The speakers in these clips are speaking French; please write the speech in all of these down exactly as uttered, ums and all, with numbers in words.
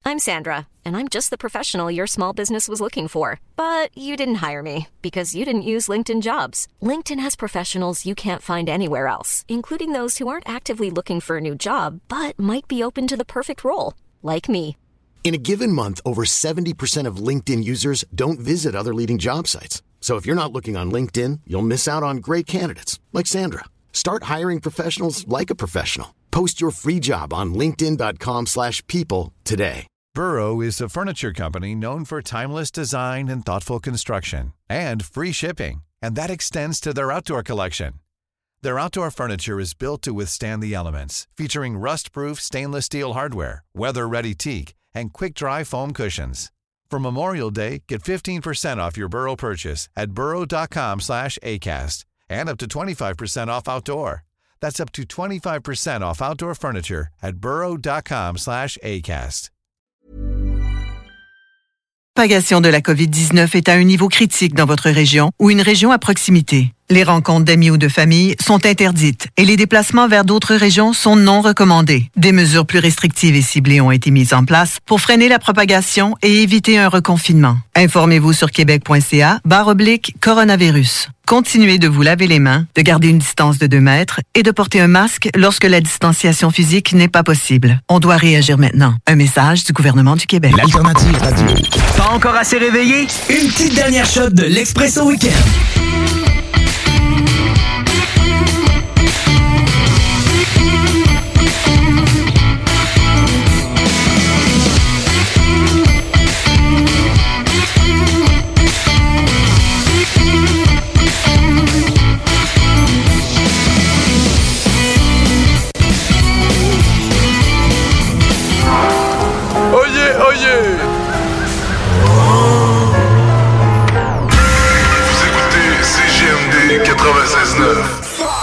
I'm Sandra, and I'm just the professional your small business was looking for. But you didn't hire me because you didn't use LinkedIn Jobs. LinkedIn has professionals you can't find anywhere else, including those who aren't actively looking for a new job, but might be open to the perfect role, like me. In a given month, over seventy percent of LinkedIn users don't visit other leading job sites. So if you're not looking on LinkedIn, you'll miss out on great candidates like Sandra. Start hiring professionals like a professional. Post your free job on linkedin.com slash people today. Burrow is a furniture company known for timeless design and thoughtful construction and free shipping, and that extends to their outdoor collection. Their outdoor furniture is built to withstand the elements, featuring rust-proof stainless steel hardware, weather-ready teak, and quick-dry foam cushions. For Memorial Day, get fifteen percent off your Burrow purchase at burrow.com slash ACAST and up to twenty-five percent off outdoor. That's up to twenty-five percent off outdoor furniture at burrow.com slash ACAST. La propagation de la covid dix-neuf est à un niveau critique dans votre région ou une région à proximité. Les rencontres d'amis ou de famille sont interdites et les déplacements vers d'autres régions sont non recommandés. Des mesures plus restrictives et ciblées ont été mises en place pour freiner la propagation et éviter un reconfinement. Informez-vous sur québec.ca barre oblique coronavirus. Continuez de vous laver les mains, de garder une distance de deux mètres et de porter un masque lorsque la distanciation physique n'est pas possible. On doit réagir maintenant. Un message du gouvernement du Québec. L'Alternative Radio. Pas encore assez réveillé? Une petite dernière shot de l'Expresso Week-end. quatre-vingt-seize neuf.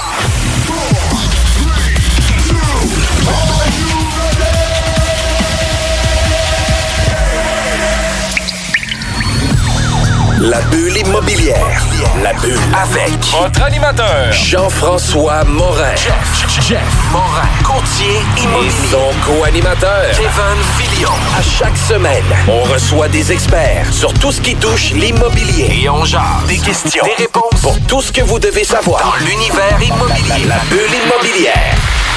La bulle immobilière. La bulle avec votre animateur Jean-François Morin. Jeff, Jeff Morin. Courtier immobilier. Et son co-animateur Kevin Filion. À chaque semaine, on reçoit des experts sur tout ce qui touche l'immobilier. Et on jase. Des questions. Des réponses. Pour tout ce que vous devez savoir. Dans l'univers immobilier. La, la, la bulle immobilière.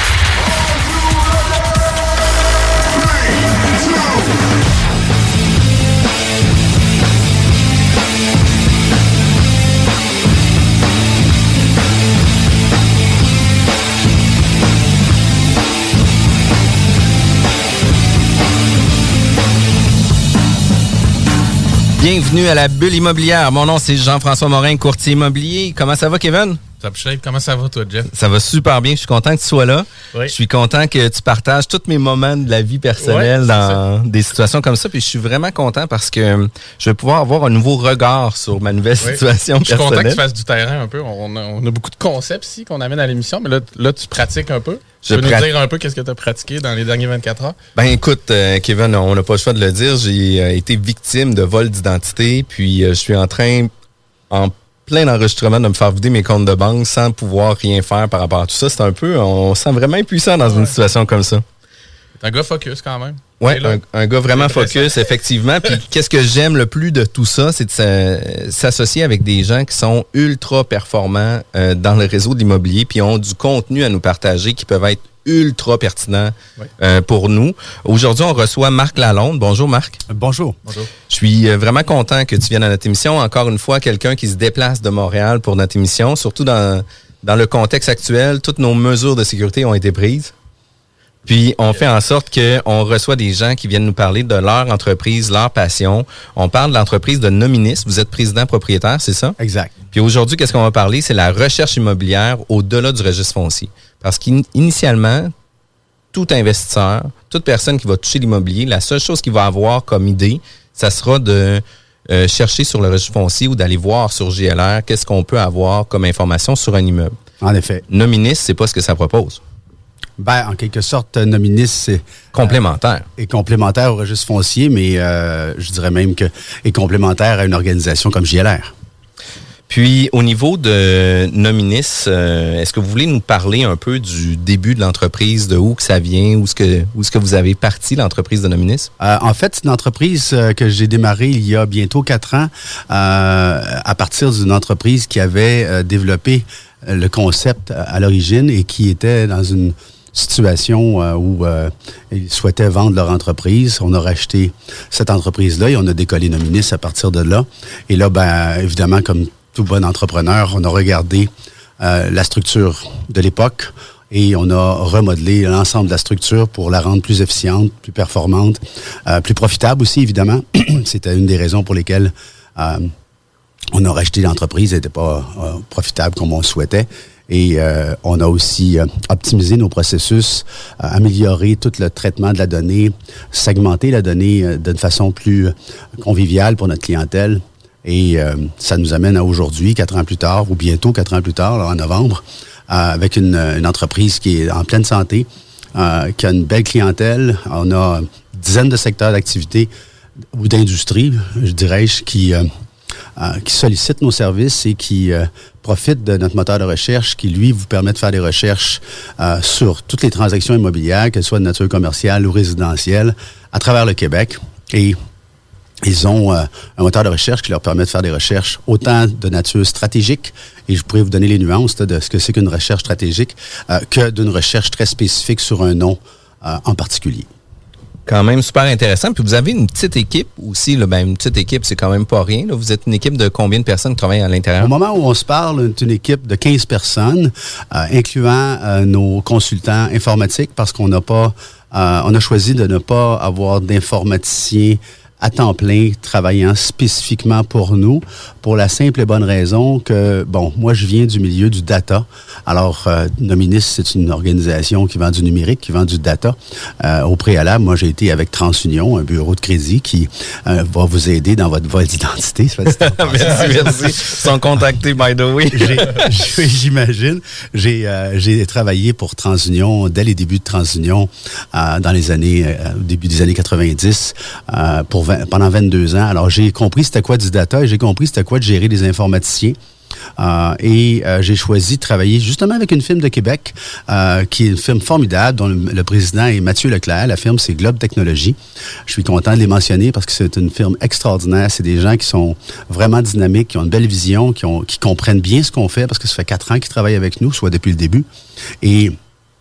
Bienvenue à la bulle immobilière. Mon nom, c'est Jean-François Morin, courtier immobilier. Comment ça va, Kevin? Top shape. Comment ça va, toi, Jeff? Ça va super bien. Je suis content que tu sois là. Oui. Je suis content que tu partages tous mes moments de la vie personnelle ouais, dans ça. Des situations comme ça. Puis je suis vraiment content parce que je vais pouvoir avoir un nouveau regard sur ma nouvelle oui. situation personnelle. Je suis content que tu fasses du terrain un peu. On a, on a beaucoup de concepts ici qu'on amène à l'émission, mais là, là tu pratiques un peu. Tu peux nous prat... dire un peu qu'est-ce que tu as pratiqué dans les derniers vingt-quatre heures? Ben écoute, euh, Kevin, on n'a pas le choix de le dire. J'ai euh, été victime de vol d'identité, puis euh, je suis en train, en plein enregistrement, de me faire vider mes comptes de banque sans pouvoir rien faire par rapport à tout ça. C'est un peu, on se sent vraiment impuissant dans ouais. une situation comme ça. T'es un gars focus quand même. Oui, un, un gars vraiment focus, effectivement. Puis qu'est-ce que j'aime le plus de tout ça, c'est de s'associer avec des gens qui sont ultra performants euh, dans le réseau de l'immobilier, puis ont du contenu à nous partager qui peuvent être ultra pertinents oui. euh, pour nous. Aujourd'hui, on reçoit Marc Lalonde. Bonjour, Marc. Bonjour. Bonjour. Je suis vraiment content que tu viennes à notre émission. Encore une fois, quelqu'un qui se déplace de Montréal pour notre émission, surtout dans, dans le contexte actuel. Toutes nos mesures de sécurité ont été prises. Puis, on fait en sorte qu'on reçoit des gens qui viennent nous parler de leur entreprise, leur passion. On parle de l'entreprise de Nominis. Vous êtes président-propriétaire, c'est ça? Exact. Puis aujourd'hui, qu'est-ce qu'on va parler? C'est la recherche immobilière au-delà du registre foncier. Parce qu'initialement, tout investisseur, toute personne qui va toucher l'immobilier, la seule chose qu'il va avoir comme idée, ça sera de euh, chercher sur le registre foncier ou d'aller voir sur G L R qu'est-ce qu'on peut avoir comme information sur un immeuble. En effet. Nominis, c'est pas ce que ça propose. Ben, en quelque sorte, Nominis, c'est... Complémentaire. Euh, est complémentaire au registre foncier, mais euh, je dirais même que est complémentaire à une organisation comme G L R. Puis, au niveau de Nominis, euh, est-ce que vous voulez nous parler un peu du début de l'entreprise, de où que ça vient, où est-ce que, où est-ce que vous avez parti l'entreprise de Nominis? Euh, en fait, c'est une entreprise euh, que j'ai démarrée il y a bientôt quatre ans euh, à partir d'une entreprise qui avait euh, développé euh, le concept à, à l'origine et qui était dans une situation euh, où euh, ils souhaitaient vendre leur entreprise. On a racheté cette entreprise-là et on a décollé Nominis à partir de là. Et là, ben évidemment, comme tout bon entrepreneur, on a regardé euh, la structure de l'époque et on a remodelé l'ensemble de la structure pour la rendre plus efficiente, plus performante, euh, plus profitable aussi, évidemment. C'était une des raisons pour lesquelles euh, on a racheté l'entreprise. Elle n'était pas euh, profitable comme on le souhaitait. Et euh, on a aussi euh, optimisé nos processus, euh, amélioré tout le traitement de la donnée, segmenté la donnée euh, d'une façon plus conviviale pour notre clientèle. Et euh, ça nous amène à aujourd'hui, quatre ans plus tard, ou bientôt quatre ans plus tard, là, en novembre, euh, avec une, une entreprise qui est en pleine santé, euh, qui a une belle clientèle. On a une dizaine de secteurs d'activité ou d'industrie, je dirais-je, qui, euh, euh, qui sollicitent nos services et qui euh, profitent de notre moteur de recherche qui, lui, vous permet de faire des recherches euh, sur toutes les transactions immobilières, qu'elles soient de nature commerciale ou résidentielle, à travers le Québec. Et ils ont euh, un moteur de recherche qui leur permet de faire des recherches autant de nature stratégique, et je pourrais vous donner les nuances là, de ce que c'est qu'une recherche stratégique, euh, que d'une recherche très spécifique sur un nom euh, en particulier. Quand même super intéressant. Puis vous avez une petite équipe aussi. Là, ben, une petite équipe, c'est quand même pas rien. Là. Vous êtes une équipe de combien de personnes qui travaillent à l'intérieur? Au moment où on se parle, c'est une équipe de quinze personnes, euh, incluant euh, nos consultants informatiques, parce qu'on n'a pas, euh, on a choisi de ne pas avoir d'informaticiens à temps plein, travaillant spécifiquement pour nous, pour la simple et bonne raison que, bon, moi, je viens du milieu du data. Alors, euh, Nominis, c'est une organisation qui vend du numérique, qui vend du data. Euh, au préalable, moi, j'ai été avec TransUnion, un bureau de crédit qui euh, va vous aider dans votre vol d'identité. Merci, merci. Ils sont contactés, by the way. j'ai, j'imagine. J'ai, euh, j'ai travaillé pour TransUnion dès les débuts de TransUnion, euh, dans les années, euh, au début des années quatre-vingt-dix, euh, pour pendant vingt-deux ans. Alors, j'ai compris c'était quoi du data et j'ai compris c'était quoi de gérer des informaticiens. Euh, et euh, j'ai choisi de travailler justement avec une firme de Québec, euh, qui est une firme formidable, dont le, le président est Mathieu Leclerc. La firme, c'est Globe Technologies. Je suis content de les mentionner parce que c'est une firme extraordinaire. C'est des gens qui sont vraiment dynamiques, qui ont une belle vision, qui, ont, qui comprennent bien ce qu'on fait parce que ça fait quatre ans qu'ils travaillent avec nous, soit depuis le début. Et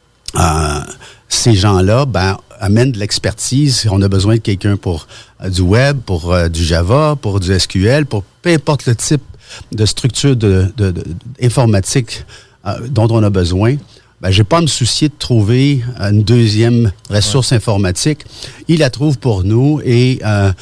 euh, ces gens-là, ben, amènent de l'expertise. On a besoin de quelqu'un pour euh, du web, pour euh, du Java, pour du S Q L, pour peu importe le type de structure de, de, de, informatique euh, dont on a besoin. Ben, j'ai pas à me soucier de trouver une deuxième ressource ouais. informatique. Il la trouve pour nous et euh,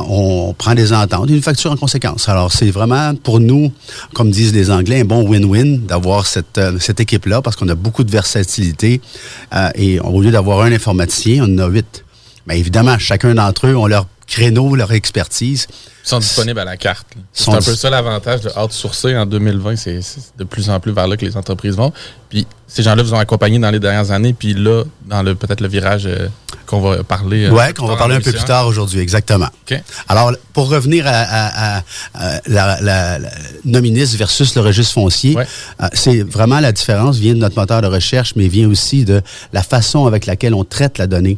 on prend des ententes et une facture en conséquence. Alors, c'est vraiment pour nous, comme disent les Anglais, un bon win-win d'avoir cette, euh, cette équipe-là parce qu'on a beaucoup de versatilité euh, et au lieu d'avoir un informaticien, on en a huit. Mais évidemment, chacun d'entre eux ont leur créneau, leur expertise. Ils sont disponibles à la carte. Là. C'est un peu ça l'avantage de outsourcer en deux mille vingt. C'est, c'est de plus en plus vers là que les entreprises vont. Puis ces gens-là vous ont accompagné dans les dernières années. Puis là, dans le peut-être le virage euh, qu'on va parler. Oui, euh, qu'on va parler un peu plus tard aujourd'hui, exactement. Okay. Alors, pour revenir à, à, à, à la, la, la Nominis versus le registre foncier, ouais. euh, c'est vraiment la différence vient de notre moteur de recherche, mais vient aussi de la façon avec laquelle on traite la donnée.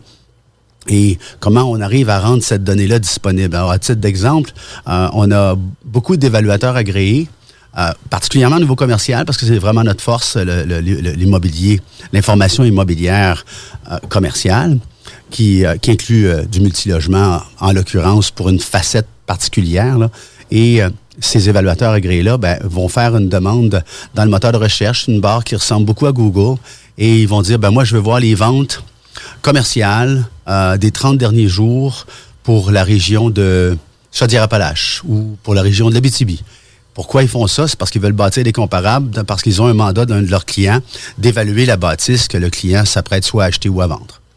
Et comment on arrive à rendre cette donnée-là disponible. Alors, à titre d'exemple, euh, on a beaucoup d'évaluateurs agréés, euh, particulièrement au niveau commercial, parce que c'est vraiment notre force, le, le, le, l'immobilier, l'information immobilière euh, commerciale, qui, euh, qui inclut euh, du multilogement, en l'occurrence, pour une facette particulière, là. Et euh, ces évaluateurs agréés-là ben, vont faire une demande dans le moteur de recherche, une barre qui ressemble beaucoup à Google, et ils vont dire, ben moi, je veux voir les ventes commerciales euh, des trente derniers jours pour la région de Chaudière-Appalaches ou pour la région de l'Abitibi. Pourquoi ils font ça? C'est parce qu'ils veulent bâtir des comparables, parce qu'ils ont un mandat d'un de leurs clients d'évaluer la bâtisse que le client s'apprête soit à acheter ou à vendre.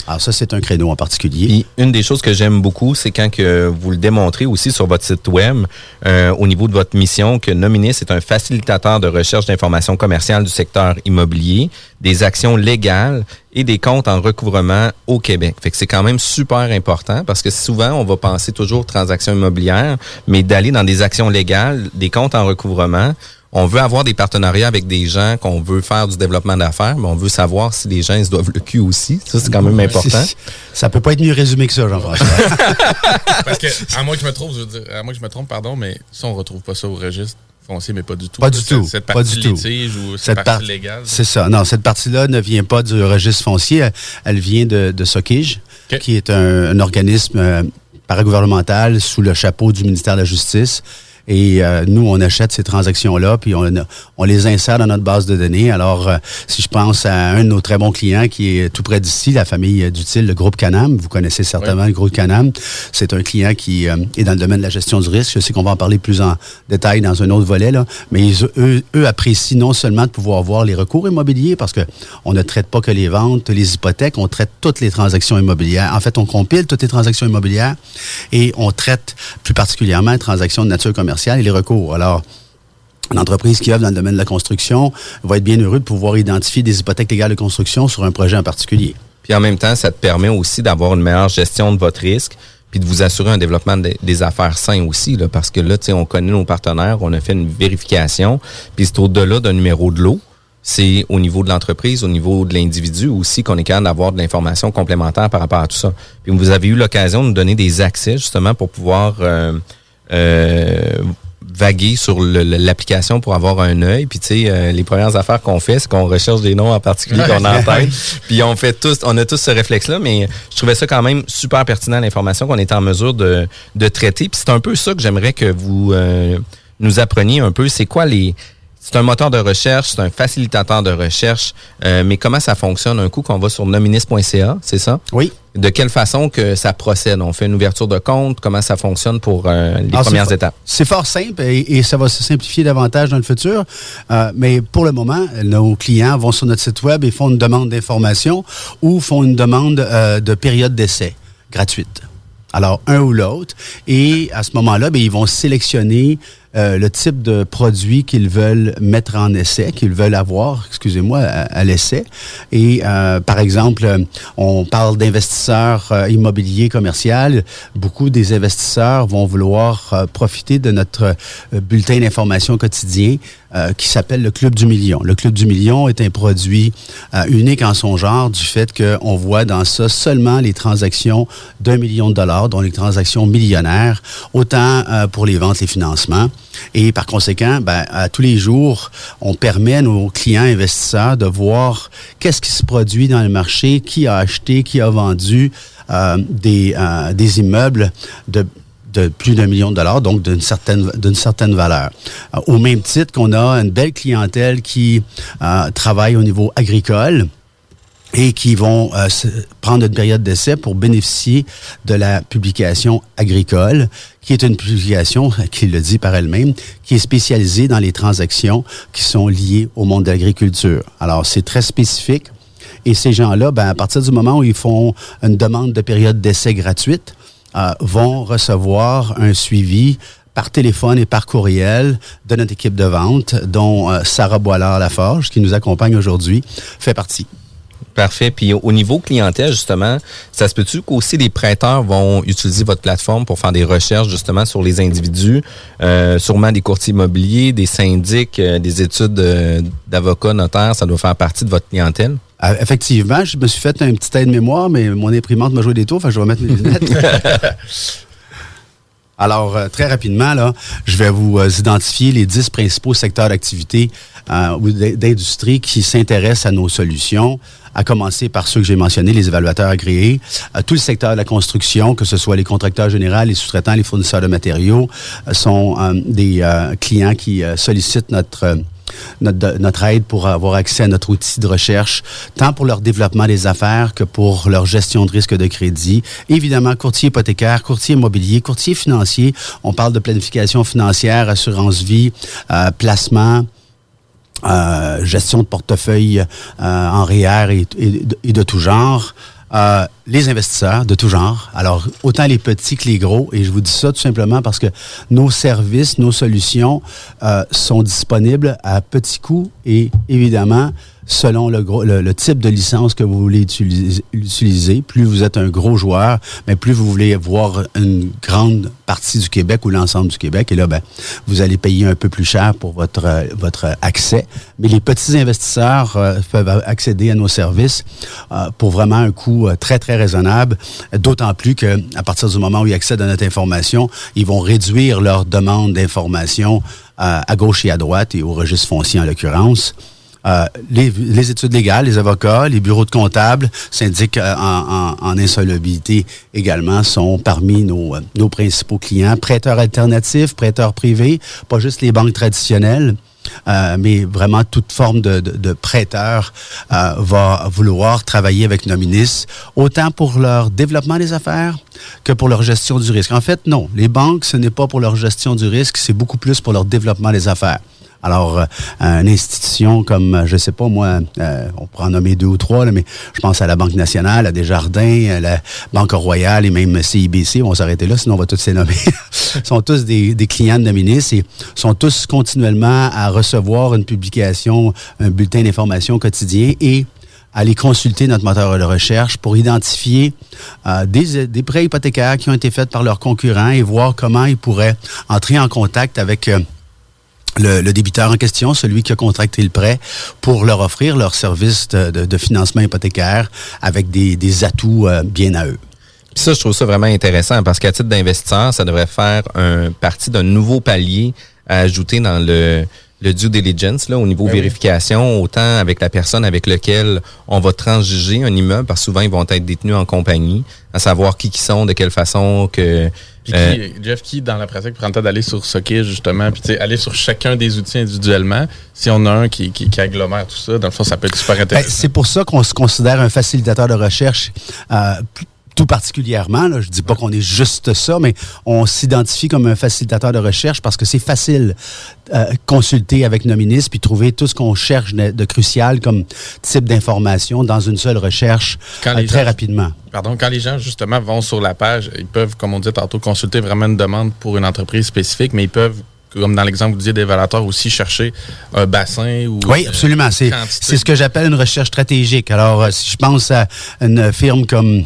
Alors ça, c'est un créneau en particulier. Puis, une des choses que j'aime beaucoup, c'est quand que vous le démontrez aussi sur votre site web, euh, au niveau de votre mission, que Nominis est un facilitateur de recherche d'informations commerciales du secteur immobilier, des actions légales et des comptes en recouvrement au Québec. Fait que c'est quand même super important parce que souvent, on va penser toujours transactions immobilières, mais d'aller dans des actions légales, des comptes en recouvrement, on veut avoir des partenariats avec des gens qu'on veut faire du développement d'affaires, mais on veut savoir si les gens ils se doivent le cul aussi. Ça, c'est quand même important. Ça peut pas être mieux résumé que ça, Jean-François. Parce que, à moins que je me trompe, je veux dire, à moins que je me trompe, pardon, mais ça, on retrouve pas ça au registre foncier, mais pas du tout. Pas du tout. Cette, cette pas partie du litige tout. ou cette, cette partie par- légale. C'est ça. Non, cette partie-là ne vient pas du registre foncier. Elle, elle vient de, de SOCIG, okay. qui est un, un organisme euh, paragouvernemental sous le chapeau du ministère de la Justice. Et euh, nous, on achète ces transactions-là, puis on, on les insère dans notre base de données. Alors, euh, si je pense à un de nos très bons clients qui est tout près d'ici, la famille Dutil, le groupe Canam, vous connaissez certainement oui. le groupe Canam, c'est un client qui euh, est dans le domaine de la gestion du risque. Je sais qu'on va en parler plus en détail dans un autre volet, là, mais ils, eux, eux apprécient non seulement de pouvoir voir les recours immobiliers, parce que on ne traite pas que les ventes, les hypothèques, on traite toutes les transactions immobilières. En fait, on compile toutes les transactions immobilières et on traite plus particulièrement les transactions de nature commerciale et les recours. Alors, une entreprise qui œuvre dans le domaine de la construction va être bien heureux de pouvoir identifier des hypothèques légales de construction sur un projet en particulier. Puis en même temps, ça te permet aussi d'avoir une meilleure gestion de votre risque puis de vous assurer un développement de, des affaires sain aussi, là, parce que là, tu sais, on connaît nos partenaires, on a fait une vérification, puis c'est au-delà d'un numéro de lot. C'est au niveau de l'entreprise, au niveau de l'individu aussi qu'on est capable d'avoir de l'information complémentaire par rapport à tout ça. Puis vous avez eu l'occasion de nous donner des accès justement pour pouvoir... Euh, Euh, vaguer sur le, l'application pour avoir un œil. Puis tu sais, euh, les premières affaires qu'on fait, c'est qu'on recherche des noms en particulier qu'on a en tête. Puis on fait tous, on a tous ce réflexe-là, mais je trouvais ça quand même super pertinent, l'information qu'on est en mesure de, de traiter. Puis c'est un peu ça que j'aimerais que vous euh, nous appreniez un peu. C'est quoi les... C'est un moteur de recherche, c'est un facilitateur de recherche, euh, mais comment ça fonctionne un coup qu'on va sur nominis point c a, c'est ça? Oui. De quelle façon que ça procède? On fait une ouverture de compte, comment ça fonctionne pour euh, les Alors, premières c'est étapes? C'est fort simple et, et ça va se simplifier davantage dans le futur, euh, mais pour le moment, nos clients vont sur notre site web et font une demande d'information ou font une demande euh, de période d'essai gratuite. Alors, un ou l'autre. Et à ce moment-là, bien, ils vont sélectionner euh, le type de produit qu'ils veulent mettre en essai, qu'ils veulent avoir, excusez-moi, à, à l'essai. Et, euh, par exemple, on parle d'investisseurs euh, immobiliers commerciaux. Beaucoup des investisseurs vont vouloir euh, profiter de notre euh, bulletin d'information quotidien euh, qui s'appelle le Club du Million. Le Club du Million est un produit euh, unique en son genre du fait qu'on voit dans ça seulement les transactions d'un million de dollars, dont les transactions millionnaires, autant euh, pour les ventes, les financements. Et par conséquent, ben, à tous les jours, on permet à nos clients investisseurs de voir qu'est-ce qui se produit dans le marché, qui a acheté, qui a vendu euh, des, euh, des immeubles de de plus d'un million de dollars, donc d'une certaine d'une certaine valeur. Euh, au même titre qu'on a une belle clientèle qui euh, travaille au niveau agricole, et qui vont euh, prendre une période d'essai pour bénéficier de la publication agricole, qui est une publication, qui le dit par elle-même, qui est spécialisée dans les transactions qui sont liées au monde de l'agriculture. Alors, c'est très spécifique. Et ces gens-là, ben, à partir du moment où ils font une demande de période d'essai gratuite, euh, vont recevoir un suivi par téléphone et par courriel de notre équipe de vente, dont euh, Sarah Boilard-Laforge, qui nous accompagne aujourd'hui, fait partie. Parfait. Puis au niveau clientèle, justement, ça se peut-tu qu'aussi les prêteurs vont utiliser votre plateforme pour faire des recherches, justement, sur les individus, euh, sûrement des courtiers immobiliers, des syndics, euh, des études euh, d'avocats, notaires, ça doit faire partie de votre clientèle? Euh, effectivement, je me suis fait un petit aide-mémoire, mais mon imprimante m'a joué des tours, enfin, je vais mettre mes lunettes. Alors, euh, très rapidement, là, je vais vous euh, identifier les dix principaux secteurs d'activité euh, ou d'industrie qui s'intéressent à nos solutions, à commencer par ceux que j'ai mentionnés, les évaluateurs agréés, euh, tout le secteur de la construction, que ce soit les contracteurs généraux, les sous-traitants, les fournisseurs de matériaux, euh, sont euh, des euh, clients qui euh, sollicitent notre... Euh, Notre, notre aide pour avoir accès à notre outil de recherche, tant pour leur développement des affaires que pour leur gestion de risque de crédit. Évidemment, courtier hypothécaire, courtier immobilier, courtier financier. On parle de planification financière, assurance vie, euh, placement, euh, gestion de portefeuille euh, en R E E R et, et, et de tout genre. euh, les investisseurs de tout genre. Alors, autant les petits que les gros. Et je vous dis ça tout simplement parce que nos services, nos solutions euh, sont disponibles à petits coûts et évidemment, selon le, gros, le, le type de licence que vous voulez utiliser, utiliser, plus vous êtes un gros joueur, mais plus vous voulez voir une grande partie du Québec ou l'ensemble du Québec. Et là, ben, vous allez payer un peu plus cher pour votre, euh, votre accès. Mais les petits investisseurs euh, peuvent accéder à nos services euh, pour vraiment un coût euh, très, très raisonnable. D'autant plus qu'à partir du moment où ils accèdent à notre information, ils vont réduire leur demande d'information euh, à gauche et à droite et au registre foncier en l'occurrence. Euh, les, les études légales, les avocats, les bureaux de comptables, syndics euh, en, en, en insolvabilité également sont parmi nos, euh, nos principaux clients. Prêteurs alternatifs, prêteurs privés, pas juste les banques traditionnelles, euh, mais vraiment toute forme de, de, de prêteur euh, va vouloir travailler avec nos ministres, autant pour leur développement des affaires que pour leur gestion du risque. En fait, non, les banques, ce n'est pas pour leur gestion du risque, c'est beaucoup plus pour leur développement des affaires. Alors, euh, une institution comme, je sais pas moi, euh, on pourrait en nommer deux ou trois, là, mais je pense à la Banque nationale, à Desjardins, à la Banque Royale et même C I B C, on va s'arrêter là, sinon on va tous les nommer. sont tous des, des clients de nos ministres et sont tous continuellement à recevoir une publication, un bulletin d'information quotidien et aller consulter notre moteur de recherche pour identifier euh, des, des prêts hypothécaires qui ont été faits par leurs concurrents et voir comment ils pourraient entrer en contact avec euh, Le, le débiteur en question, celui qui a contracté le prêt, pour leur offrir leur service de, de, de financement hypothécaire avec des, des atouts euh, bien à eux. Puis ça, je trouve ça vraiment intéressant parce qu'à titre d'investisseur, ça devrait faire un partie d'un nouveau palier à ajouter dans le, le due diligence, là, au niveau oui, vérification, autant avec la personne avec laquelle on va transiger un immeuble, parce que souvent, ils vont être détenus en compagnie, à savoir qui qui sont, de quelle façon que... Puis qui, euh, Jeff, qui, dans la pratique, prend le temps d'aller sur Sockis, justement, puis aller sur chacun des outils individuellement. Si on a un qui, qui, qui agglomère tout ça, dans le fond, ça peut être super intéressant. Ben, c'est pour ça qu'on se considère un facilitateur de recherche euh, tout particulièrement. Là, je dis pas qu'on est juste ça, mais on s'identifie comme un facilitateur de recherche parce que c'est facile euh, consulter avec nos ministres puis trouver tout ce qu'on cherche de, de crucial comme type d'information dans une seule recherche euh, très gens, rapidement. Pardon, quand les gens, justement, vont sur la page, ils peuvent, comme on dit tantôt, consulter vraiment une demande pour une entreprise spécifique, mais ils peuvent, comme dans l'exemple que vous disiez d'évaluateur, aussi chercher un bassin ou... Oui, absolument. C'est, c'est ce que j'appelle une recherche stratégique. Alors, euh, si je pense à une firme comme...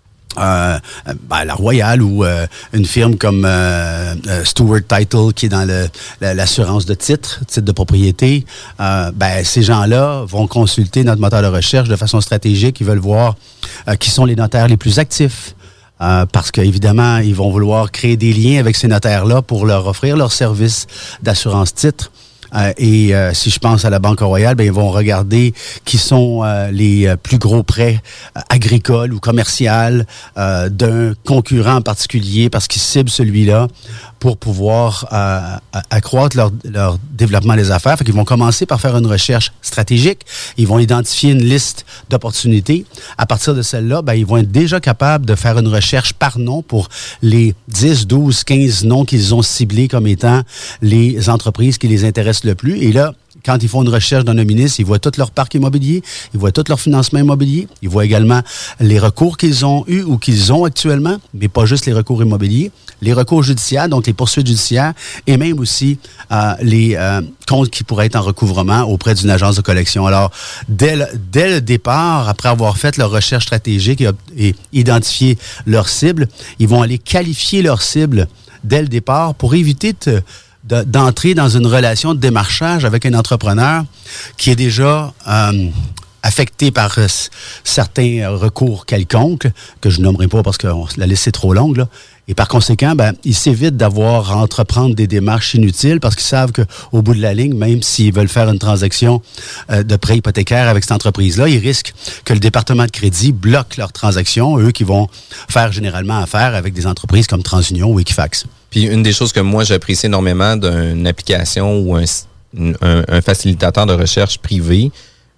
Euh, ben, la Royale ou euh, une firme comme euh, euh, Stewart Title qui est dans le, la, l'assurance de titres, titre de propriété, euh, ben, ces gens-là vont consulter notre moteur de recherche de façon stratégique. Ils veulent voir euh, qui sont les notaires les plus actifs. Euh, parce qu'évidemment, ils vont vouloir créer des liens avec ces notaires-là pour leur offrir leur service d'assurance titre. Euh, et euh, si je pense à la Banque Royale, ben ils vont regarder qui sont euh, les euh, plus gros prêts euh, agricoles ou commerciaux euh, d'un concurrent en particulier parce qu'ils ciblent celui-là pour pouvoir euh, accroître leur, leur développement des affaires. Fait qu'ils vont commencer par faire une recherche stratégique. Ils vont identifier une liste d'opportunités. À partir de celle-là, ben, ils vont être déjà capables de faire une recherche par nom pour les dix, douze, quinze noms qu'ils ont ciblés comme étant les entreprises qui les intéressent le plus. Et là, quand ils font une recherche dans nos ministres, ils voient tout leur parc immobilier, ils voient tout leur financement immobilier, ils voient également les recours qu'ils ont eus ou qu'ils ont actuellement, mais pas juste les recours immobiliers, les recours judiciaires, donc les poursuites judiciaires, et même aussi euh, les euh, comptes qui pourraient être en recouvrement auprès d'une agence de collection. Alors, dès le, dès le départ, après avoir fait leur recherche stratégique et, et identifié leur cible, ils vont aller qualifier leur cible dès le départ pour éviter de... De, d'entrer dans une relation de démarchage avec un entrepreneur qui est déjà euh, affecté par euh, certains recours quelconques, que je nommerai pas parce que on, la liste est trop longue, là. Et par conséquent, ben, ils s'évitent d'avoir à entreprendre des démarches inutiles parce qu'ils savent qu'au bout de la ligne, même s'ils veulent faire une transaction euh, de prêt hypothécaire avec cette entreprise-là, ils risquent que le département de crédit bloque leur transaction, eux qui vont faire généralement affaire avec des entreprises comme TransUnion ou Equifax. Puis une des choses que moi j'apprécie énormément d'une application ou un, un, un facilitateur de recherche privé,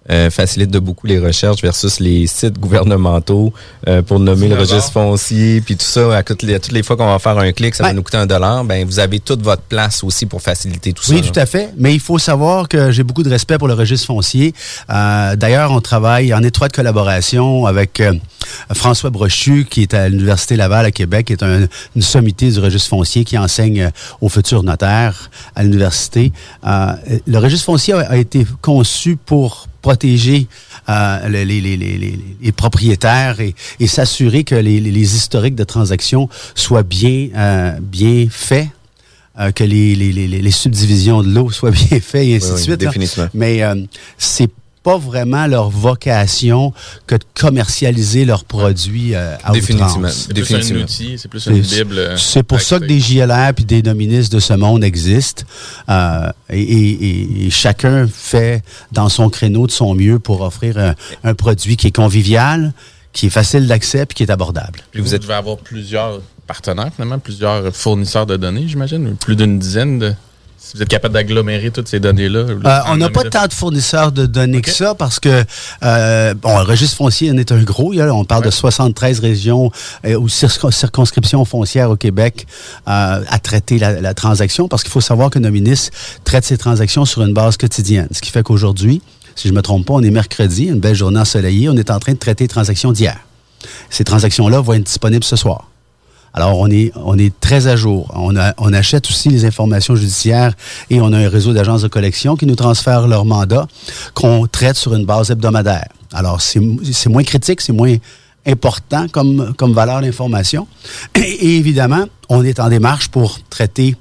euh, facilite de beaucoup les recherches versus les sites gouvernementaux euh, pour nommer le registre foncier, puis tout ça, à toutes les, à toutes les fois qu'on va faire un clic, ça ouais. va nous coûter un dollar. Ben, vous avez toute votre place aussi pour faciliter tout oui, ça. Oui, tout à fait. Mais il faut savoir que j'ai beaucoup de respect pour le registre foncier. Euh, d'ailleurs, on travaille en étroite collaboration avec euh, François Brochu, qui est à l'Université Laval à Québec, qui est un, une sommité du registre foncier qui enseigne aux futurs notaires à l'université. Euh, le registre foncier a, a été conçu pour protéger euh, les, les, les, les, les propriétaires et, et s'assurer que les, les, les historiques de transactions soient bien, euh, bien faits. Euh, que les, les, les, les subdivisions de l'eau soient bien faites et ainsi oui, de suite. Oui, définitivement. Mais euh, c'est pas vraiment leur vocation que de commercialiser leurs produits euh, à Définitivement. outrance. C'est plus un outil, c'est plus une bible. Euh, c'est pour ça que des J L R puis des noministes de ce monde existent. Euh, et, et, et chacun fait dans son créneau de son mieux pour offrir un, un produit qui est convivial, qui est facile d'accès puis qui est abordable. Puis vous, vous devez avoir plusieurs partenaires, finalement, plusieurs fournisseurs de données, j'imagine, plus d'une dizaine de... Si vous êtes capable d'agglomérer toutes ces données-là. Euh, on n'a pas de... tant de fournisseurs de données okay. que ça parce que euh, bon, le registre foncier en est un gros. Là, on parle ouais. de soixante-treize régions euh, ou circon- circonscriptions foncières au Québec euh, à traiter la, la transaction parce qu'il faut savoir que Nominis traite ces transactions sur une base quotidienne. Ce qui fait qu'aujourd'hui, si je ne me trompe pas, on est mercredi, une belle journée ensoleillée, on est en train de traiter les transactions d'hier. Ces transactions-là vont être disponibles ce soir. Alors, on est, on est très à jour. On, a, on achète aussi les informations judiciaires et on a un réseau d'agences de collection qui nous transfèrent leur mandat qu'on traite sur une base hebdomadaire. Alors, c'est, c'est moins critique, c'est moins important comme, comme valeur d'information. Et, et évidemment, on est en démarche pour traiter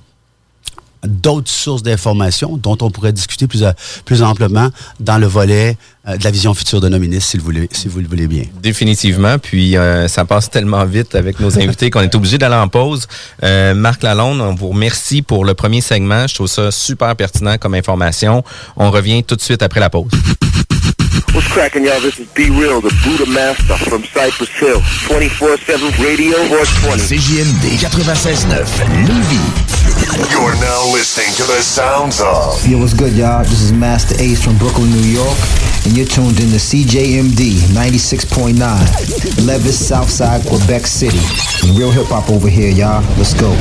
d'autres sources d'informations dont on pourrait discuter plus, plus amplement dans le volet euh, de la vision future de Nominis, si vous, voulez, si vous le voulez bien. Définitivement. Puis, euh, ça passe tellement vite avec nos invités qu'on est obligé d'aller en pause. Euh, Marc Lalonde, on vous remercie pour le premier segment. Je trouve ça super pertinent comme information. On revient tout de suite après la pause. What's cracking, y'all? This is Be Real, the Buddha Master from Cypress Hill. twenty-four seven Radio four twenty. C J M D quatre-vingt-seize neuf, Lévis. You're now listening to the sounds of... Yo, what's good, y'all? This is Master Ace from Brooklyn, New York. And you're tuned in to C J M D ninety-six point nine. Levis, Southside, Quebec City. Real hip-hop over here, y'all. Let's go.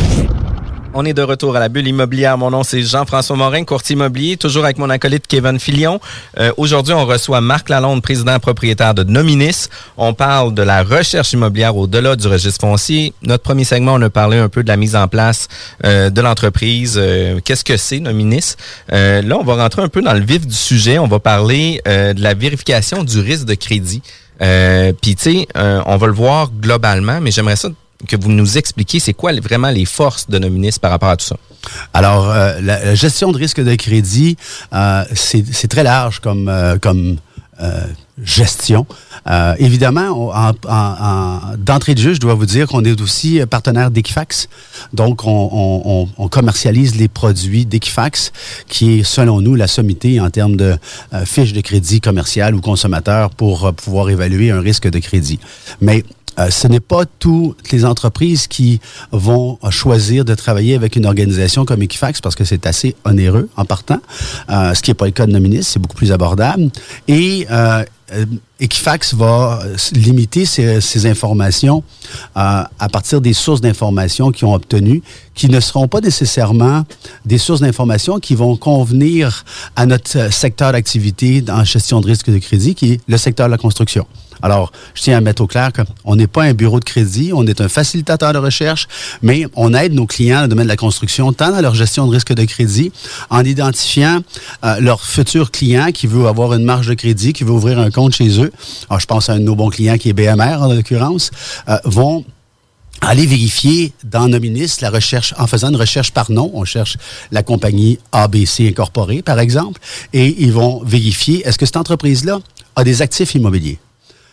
On est de retour à la bulle immobilière. Mon nom, c'est Jean-François Morin, courtier immobilier, toujours avec mon acolyte Kevin Filion. Euh, aujourd'hui, on reçoit Marc Lalonde, président propriétaire de Nominis. On parle de la recherche immobilière au-delà du registre foncier. Notre premier segment, on a parlé un peu de la mise en place euh, de l'entreprise. Euh, qu'est-ce que c'est, Nominis? Euh, là, on va rentrer un peu dans le vif du sujet. On va parler euh, de la vérification du risque de crédit. Euh, Puis, tu sais, euh, on va le voir globalement, mais j'aimerais ça que vous nous expliquiez, c'est quoi vraiment les forces de Nominis par rapport à tout ça? Alors, euh, la, la gestion de risque de crédit, euh, c'est, c'est très large comme, euh, comme euh, gestion. Euh, évidemment, en, en, en, d'entrée de jeu, je dois vous dire qu'on est aussi partenaire d'Equifax. Donc, on, on, on commercialise les produits d'Equifax, qui est, selon nous, la sommité en termes de euh, fiche de crédit commercial ou consommateur pour euh, pouvoir évaluer un risque de crédit. Mais Euh, ce n'est pas toutes les entreprises qui vont choisir de travailler avec une organisation comme Equifax parce que c'est assez onéreux en partant, euh, ce qui n'est pas le cas de Nominis, c'est beaucoup plus abordable. Et euh, Equifax va limiter ces, ces informations euh, à partir des sources d'informations qu'ils ont obtenues, qui ne seront pas nécessairement des sources d'informations qui vont convenir à notre secteur d'activité en gestion de risque de crédit, qui est le secteur de la construction. Alors, je tiens à mettre au clair qu'on n'est pas un bureau de crédit, on est un facilitateur de recherche, mais on aide nos clients dans le domaine de la construction, tant dans leur gestion de risque de crédit, en identifiant euh, leur futur client qui veut avoir une marge de crédit, qui veut ouvrir un compte chez eux. Alors, je pense à un de nos bons clients qui est B M R, en l'occurrence, euh, vont aller vérifier dans Nominis la recherche, en faisant une recherche par nom. On cherche la compagnie A B C Incorporée, par exemple, et ils vont vérifier, est-ce que cette entreprise-là a des actifs immobiliers?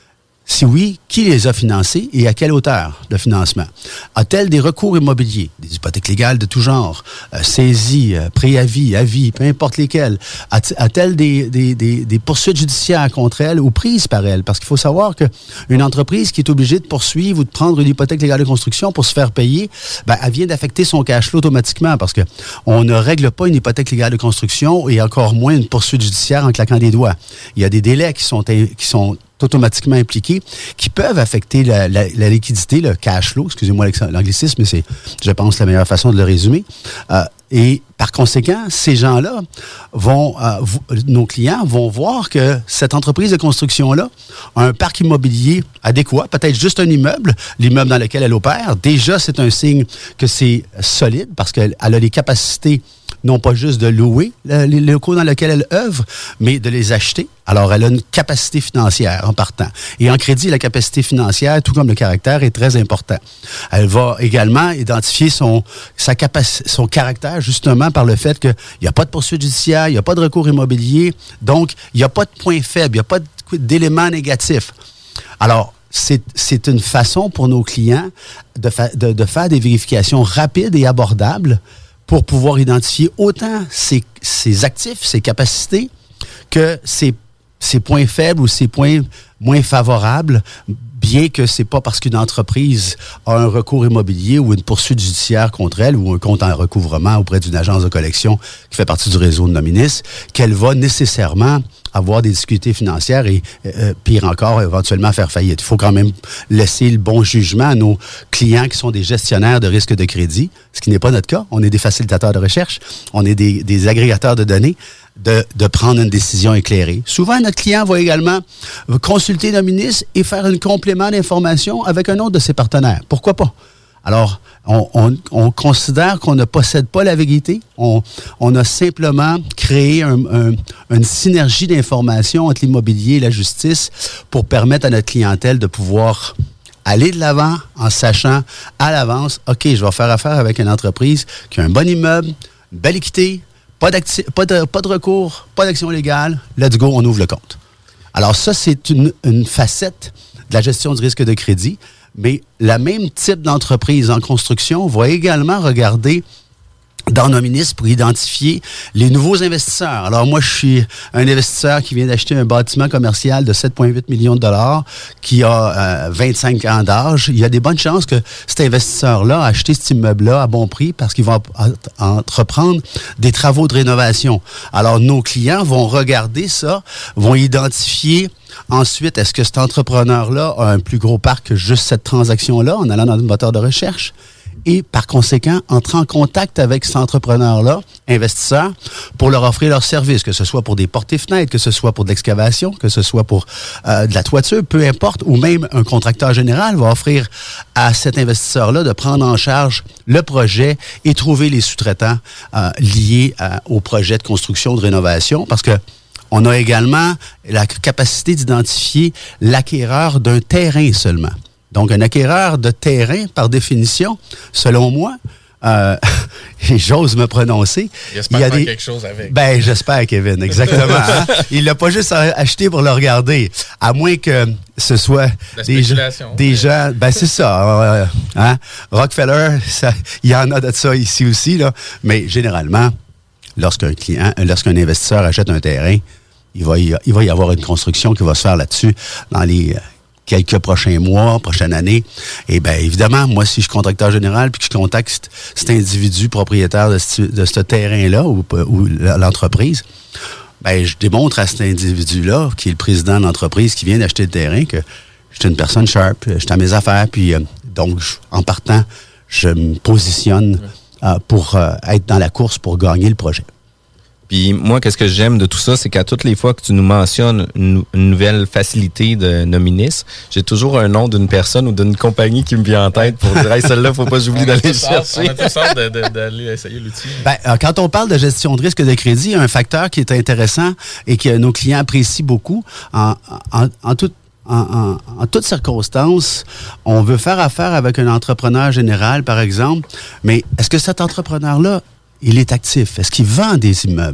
Si oui, qui les a financés et à quelle hauteur de financement? A-t-elle des recours immobiliers, des hypothèques légales de tout genre, euh, saisies, euh, préavis, avis, peu importe lesquels? A-t-elle des, des, des, des poursuites judiciaires contre elle ou prises par elle? Parce qu'il faut savoir qu'une entreprise qui est obligée de poursuivre ou de prendre une hypothèque légale de construction pour se faire payer, ben, elle vient d'affecter son cash flow automatiquement parce que on ne règle pas une hypothèque légale de construction et encore moins une poursuite judiciaire en claquant des doigts. Il y a des délais qui sont, qui sont automatiquement impliqués, qui peuvent affecter la, la, la liquidité, le cash flow, excusez-moi l'anglicisme, mais c'est, je pense, la meilleure façon de le résumer. Euh, et par conséquent, ces gens-là vont, euh, v- nos clients vont voir que cette entreprise de construction-là a un parc immobilier adéquat, peut-être juste un immeuble, l'immeuble dans lequel elle opère. Déjà, c'est un signe que c'est solide parce qu'elle a les capacités non pas juste de louer les locaux dans lesquels elle œuvre, mais de les acheter. Alors, elle a une capacité financière en partant. Et en crédit, la capacité financière, tout comme le caractère, est très important. Elle va également identifier son, sa capaci- son caractère, justement, par le fait qu'il n'y a pas de poursuite judiciaire, il n'y a pas de recours immobilier, donc il n'y a pas de point faible, il n'y a pas d'éléments négatifs. Alors, C'est, c'est une façon pour nos clients de, fa- de, de faire des vérifications rapides et abordables pour pouvoir identifier autant ses, ses actifs, ses capacités, que ses, ses points faibles ou ses points moins favorables, bien que c'est pas parce qu'une entreprise a un recours immobilier ou une poursuite judiciaire contre elle ou un compte en recouvrement auprès d'une agence de collection qui fait partie du réseau de Nominis, qu'elle va nécessairement avoir des difficultés financières et, euh, pire encore, éventuellement faire faillite. Il faut quand même laisser le bon jugement à nos clients qui sont des gestionnaires de risque de crédit, ce qui n'est pas notre cas. On est des facilitateurs de recherche, on est des, des agrégateurs de données, de, de prendre une décision éclairée. Souvent, notre client va également consulter Nominis et faire un complément d'information avec un autre de ses partenaires. Pourquoi pas? Alors, on, on, on considère qu'on ne possède pas la vérité. On, on a simplement créé un, un, une synergie d'informations entre l'immobilier et la justice pour permettre à notre clientèle de pouvoir aller de l'avant en sachant à l'avance, OK, je vais faire affaire avec une entreprise qui a un bon immeuble, une belle équité, pas, pas, de, pas de recours, pas d'action légale. Let's go, on ouvre le compte. Alors ça, c'est une, une facette de la gestion du risque de crédit. Mais le même type d'entreprise en construction va également regarder dans Nominis pour identifier les nouveaux investisseurs. Alors moi, je suis un investisseur qui vient d'acheter un bâtiment commercial de sept virgule huit millions de dollars qui a euh, vingt-cinq ans d'âge. Il y a des bonnes chances que cet investisseur-là a acheté cet immeuble-là à bon prix parce qu'il va entreprendre des travaux de rénovation. Alors nos clients vont regarder ça, vont identifier ensuite, est-ce que cet entrepreneur-là a un plus gros parc que juste cette transaction-là en allant dans le moteur de recherche? Et par conséquent, entrer en contact avec cet entrepreneur-là, investisseur, pour leur offrir leurs services, que ce soit pour des portes et fenêtres, que ce soit pour de l'excavation, que ce soit pour euh, de la toiture, peu importe, ou même un contracteur général va offrir à cet investisseur-là de prendre en charge le projet et trouver les sous-traitants euh, liés à, au projet de construction, de rénovation, parce que on a également la capacité d'identifier l'acquéreur d'un terrain seulement. Donc, un acquéreur de terrain, par définition, selon moi, euh, j'ose me prononcer. J'espère il y a faire des... quelque chose avec. Ben, j'espère, Kevin, exactement. Hein? Il l'a pas juste acheté pour le regarder, à moins que ce soit la des, des gens... Ben, c'est ça. Euh, hein? Rockefeller, ça, il y en a de ça ici aussi, là. Mais généralement, lorsqu'un client, lorsqu'un investisseur achète un terrain, il va, y, il va y avoir une construction qui va se faire là-dessus dans les quelques prochains mois, prochaines années. Et bien, évidemment, moi, si je suis contracteur général puis que je contacte cet individu propriétaire de ce, de ce terrain-là ou, ou l'entreprise, ben je démontre à cet individu-là, qui est le président de l'entreprise qui vient d'acheter le terrain, que je suis une personne sharp, je suis à mes affaires, puis euh, donc, je, en partant, je me positionne euh, pour euh, être dans la course pour gagner le projet. Puis moi, qu'est-ce que j'aime de tout ça, c'est qu'à toutes les fois que tu nous mentionnes une, une nouvelle facilité de Nominis, j'ai toujours un nom d'une personne ou d'une compagnie qui me vient en tête pour dire hey, celle-là, faut pas que j'oublie d'aller le chercher. On a tous hâte de, de, d'aller essayer l'outil. Ben, quand on parle de gestion de risque de crédit, il y a un facteur qui est intéressant et que nos clients apprécient beaucoup en, en, en toute En, en, en toutes circonstances, on veut faire affaire avec un entrepreneur général, par exemple, mais est-ce que cet entrepreneur-là, il est actif? Est-ce qu'il vend des immeubles?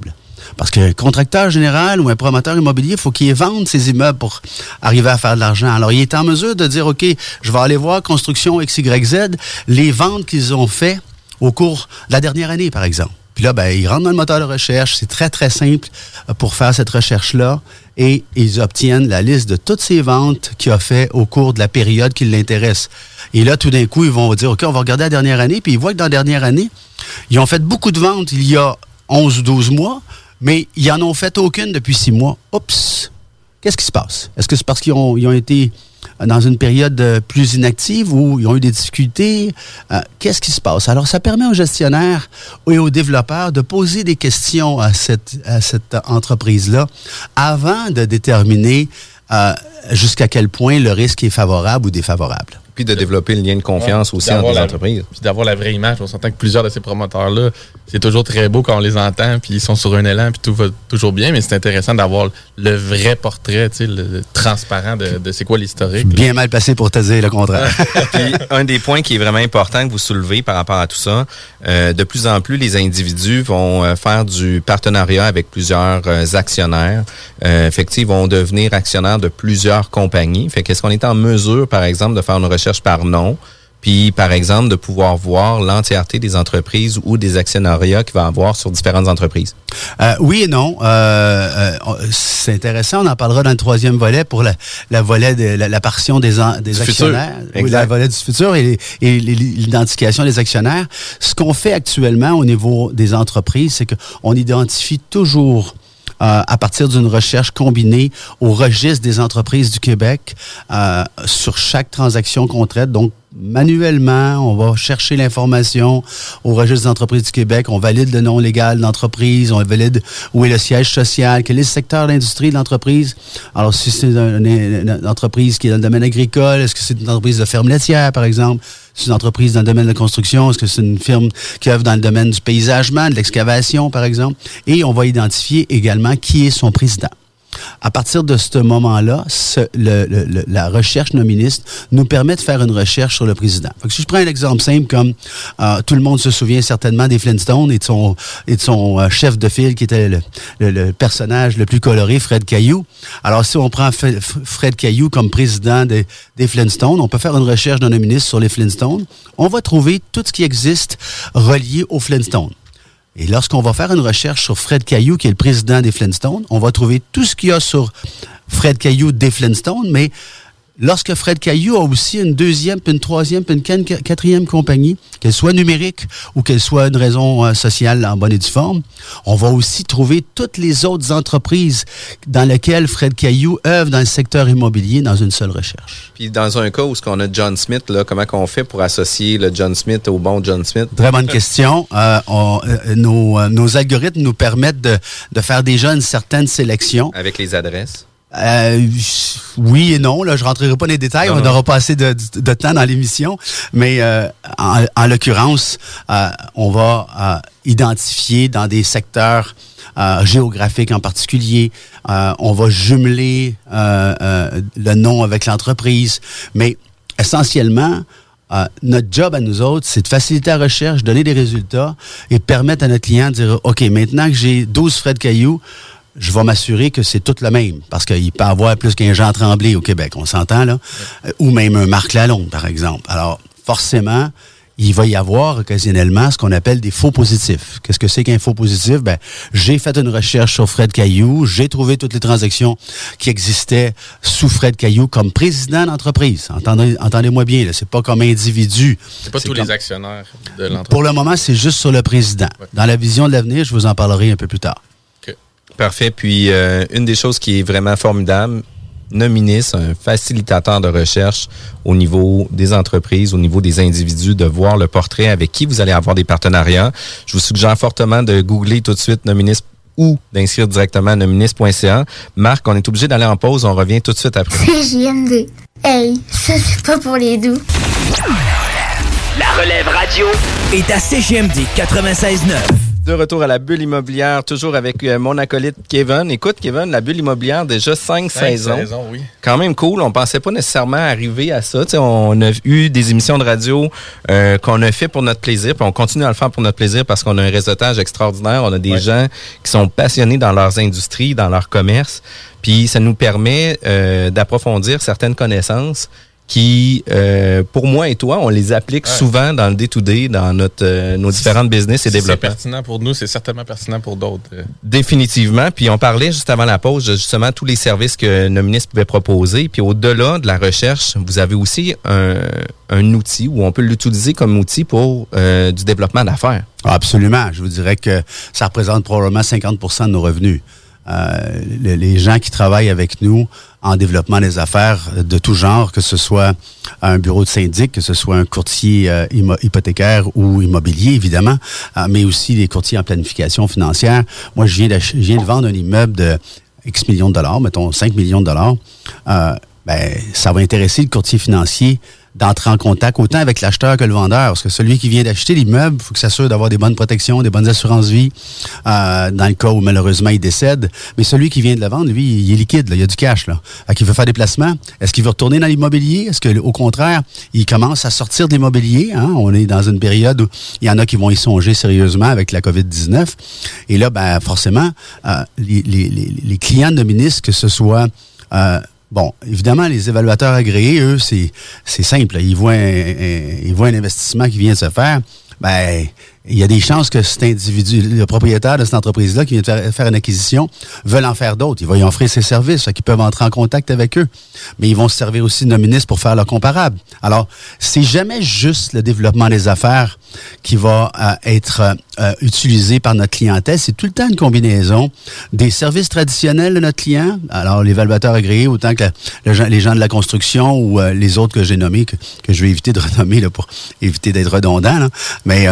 Parce que contracteur général ou un promoteur immobilier, il faut qu'il vende ses immeubles pour arriver à faire de l'argent. Alors, il est en mesure de dire, OK, je vais aller voir Construction X Y Z, les ventes qu'ils ont fait au cours de la dernière année, par exemple. Puis là, ben, ils rentrent dans le moteur de recherche. C'est très, très simple pour faire cette recherche-là. Et ils obtiennent la liste de toutes ces ventes qu'il a fait au cours de la période qui l'intéresse. Et là, tout d'un coup, ils vont dire, OK, on va regarder la dernière année. Puis ils voient que dans la dernière année, ils ont fait beaucoup de ventes il y a onze ou douze mois, mais ils n'en ont fait aucune depuis six mois. Oups! Qu'est-ce qui se passe? Est-ce que c'est parce qu'ils ont, ils ont été dans une période plus inactive ou ils ont eu des difficultés? Euh, qu'est-ce qui se passe? Alors, ça permet aux gestionnaires et aux développeurs de poser des questions à cette, à cette entreprise-là avant de déterminer euh, jusqu'à quel point le risque est favorable ou défavorable. Puis de développer le lien de confiance ouais, aussi entre les entreprises. Puis d'avoir la vraie image. On s'entend que plusieurs de ces promoteurs-là, c'est toujours très beau quand on les entend, puis ils sont sur un élan, puis tout va toujours bien, mais c'est intéressant d'avoir le vrai portrait, tu sais, le, le transparent de, de c'est quoi l'historique. Bien là. Mal placé pour te dire le contraire. Puis un des points qui est vraiment important que vous soulevez par rapport à tout ça, euh, de plus en plus, les individus vont euh, faire du partenariat avec plusieurs euh, actionnaires. Euh, fait qu'ils vont devenir actionnaires de plusieurs compagnies. Fait qu'est-ce qu'on est en mesure, par exemple, de faire une recherche par nom, puis par exemple de pouvoir voir l'entièreté des entreprises ou des actionnariats qu'il va avoir sur différentes entreprises? Euh, oui et non. Euh, euh, c'est intéressant, on en parlera dans le troisième volet pour la, la volet de la, la partition des, en, des actionnaires. Oui, la volet du futur et, et l'identification des actionnaires. Ce qu'on fait actuellement au niveau des entreprises, c'est qu'on identifie toujours Euh, à partir d'une recherche combinée au registre des entreprises du Québec euh, sur chaque transaction qu'on traite. Donc, manuellement, on va chercher l'information au registre des entreprises du Québec, on valide le nom légal de l'entreprise, on valide où est le siège social, quel est le secteur d'industrie de l'entreprise. Alors, si c'est une, une entreprise qui est dans le domaine agricole, est-ce que c'est une entreprise de ferme laitière, par exemple? C'est une entreprise dans le domaine de la construction? Est-ce que c'est une firme qui œuvre dans le domaine du paysagement, de l'excavation, par exemple? Et on va identifier également qui est son président. À partir de ce moment-là, ce, le, le, la recherche noministe nous permet de faire une recherche sur le président. Fait que si je prends un exemple simple comme euh, tout le monde se souvient certainement des Flintstones et de son, et de son euh, chef de file qui était le, le, le personnage le plus coloré, Fred Caillou. Alors si on prend F- Fred Caillou comme président des, des Flintstones, on peut faire une recherche de noministe sur les Flintstones. On va trouver tout ce qui existe relié aux Flintstones. Et lorsqu'on va faire une recherche sur Fred Caillou, qui est le président des Flintstones, on va trouver tout ce qu'il y a sur Fred Caillou des Flintstones, mais lorsque Fred Caillou a aussi une deuxième, puis une troisième, puis une quatrième compagnie, qu'elle soit numérique ou qu'elle soit une raison sociale en bonne et due forme, on va aussi trouver toutes les autres entreprises dans lesquelles Fred Caillou œuvre dans le secteur immobilier dans une seule recherche. Puis dans un cas où on a John Smith, là, comment on fait pour associer le John Smith au bon John Smith? Très bonne question. Euh, on, euh, nos, euh, nos algorithmes nous permettent de, de faire déjà une certaine sélection. Avec les adresses? Euh, oui et non. Là, je rentrerai pas dans les détails. Non, on n'aura pas assez de, de, de temps dans l'émission. Mais euh, en, en l'occurrence, euh, on va euh, identifier dans des secteurs euh, géographiques en particulier. Euh, on va jumeler euh, euh, le nom avec l'entreprise. Mais essentiellement, euh, notre job à nous autres, c'est de faciliter la recherche, donner des résultats et permettre à notre client de dire, OK, maintenant que j'ai douze Fred Caillou, je vais m'assurer que c'est tout le même, parce qu'il peut y avoir plus qu'un Jean Tremblay au Québec, on s'entend, là? Ouais. Ou même un Marc Lalonde, par exemple. Alors, forcément, il va y avoir occasionnellement ce qu'on appelle des faux positifs. Qu'est-ce que c'est qu'un faux positif? Ben, j'ai fait une recherche sur Fred Caillou, j'ai trouvé toutes les transactions qui existaient sous Fred Caillou comme président d'entreprise. Entendez, entendez-moi bien, là, c'est pas comme individu. C'est pas c'est tous comme... les actionnaires de l'entreprise. Pour le moment, c'est juste sur le président. Ouais. Dans la vision de l'avenir, je vous en parlerai un peu plus tard. Parfait. Puis, euh, une des choses qui est vraiment formidable, Nominis, un facilitateur de recherche au niveau des entreprises, au niveau des individus, de voir le portrait avec qui vous allez avoir des partenariats. Je vous suggère fortement de googler tout de suite Nominis ou d'inscrire directement à nominis point c a. Marc, on est obligé d'aller en pause. On revient tout de suite après. C J M D. Hey, ça, c'est pas pour les doux. La relève radio est à C J M D quatre-vingt-seize neuf. De retour à la bulle immobilière, toujours avec euh, mon acolyte Kevin. Écoute, Kevin, la bulle immobilière, déjà cinq, cinq saisons. saisons, oui. Quand même cool. On pensait pas nécessairement arriver à ça. T'sais, on a eu des émissions de radio euh, qu'on a fait pour notre plaisir, puis on continue à le faire pour notre plaisir parce qu'on a un réseautage extraordinaire. On a des ouais. gens qui sont passionnés dans leurs industries, dans leur commerce, puis ça nous permet euh, d'approfondir certaines connaissances qui, euh, pour moi et toi, on les applique ouais. souvent dans le day-to-day, dans notre euh, nos différentes business et si développements. C'est pertinent pour nous, c'est certainement pertinent pour d'autres. Définitivement. Puis on parlait juste avant la pause, justement, tous les services que Nominis pouvait proposer. Puis au-delà de la recherche, vous avez aussi un, un outil où on peut l'utiliser comme outil pour euh, du développement d'affaires. Absolument. Je vous dirais que ça représente probablement cinquante pour cent de nos revenus. Euh, les, les gens qui travaillent avec nous en développement des affaires de tout genre, que ce soit un bureau de syndic, que ce soit un courtier euh, hypothécaire ou immobilier, évidemment, euh, mais aussi les courtiers en planification financière. Moi, je viens, de, je viens de vendre un immeuble de X millions de dollars, mettons cinq millions de dollars. Euh, ben, ça va intéresser le courtier financier d'entrer en contact autant avec l'acheteur que le vendeur. Parce que celui qui vient d'acheter l'immeuble, il faut qu'il s'assure d'avoir des bonnes protections, des bonnes assurances-vie, euh, dans le cas où malheureusement il décède. Mais celui qui vient de la vendre, lui, il est liquide, là, il y a du cash. Là. Fait qu'il veut faire des placements. Est-ce qu'il veut retourner dans l'immobilier? Est-ce que, au contraire, il commence à sortir de l'immobilier? Hein? On est dans une période où il y en a qui vont y songer sérieusement avec la covid dix-neuf. Et là, ben forcément, euh, les, les, les, les clients de Nominis, que ce soit... Euh, Bon, évidemment, les évaluateurs agréés, eux, c'est c'est simple. Ils voient un, un, ils voient un investissement qui vient de se faire. Ben, il y a des chances que cet individu, le propriétaire de cette entreprise-là qui vient de faire, faire une acquisition, veulent en faire d'autres. Il va y offrir ses services, fait qu'ils peuvent entrer en contact avec eux. Mais ils vont se servir aussi de Nominis pour faire leur comparable. Alors, c'est jamais juste le développement des affaires qui va euh, être euh, utilisé par notre clientèle. C'est tout le temps une combinaison des services traditionnels de notre client. Alors, l'évaluateur agréé, autant que la, le, les gens de la construction ou euh, les autres que j'ai nommés, que, que je vais éviter de renommer là, pour éviter d'être redondant. Là. Mais... Euh,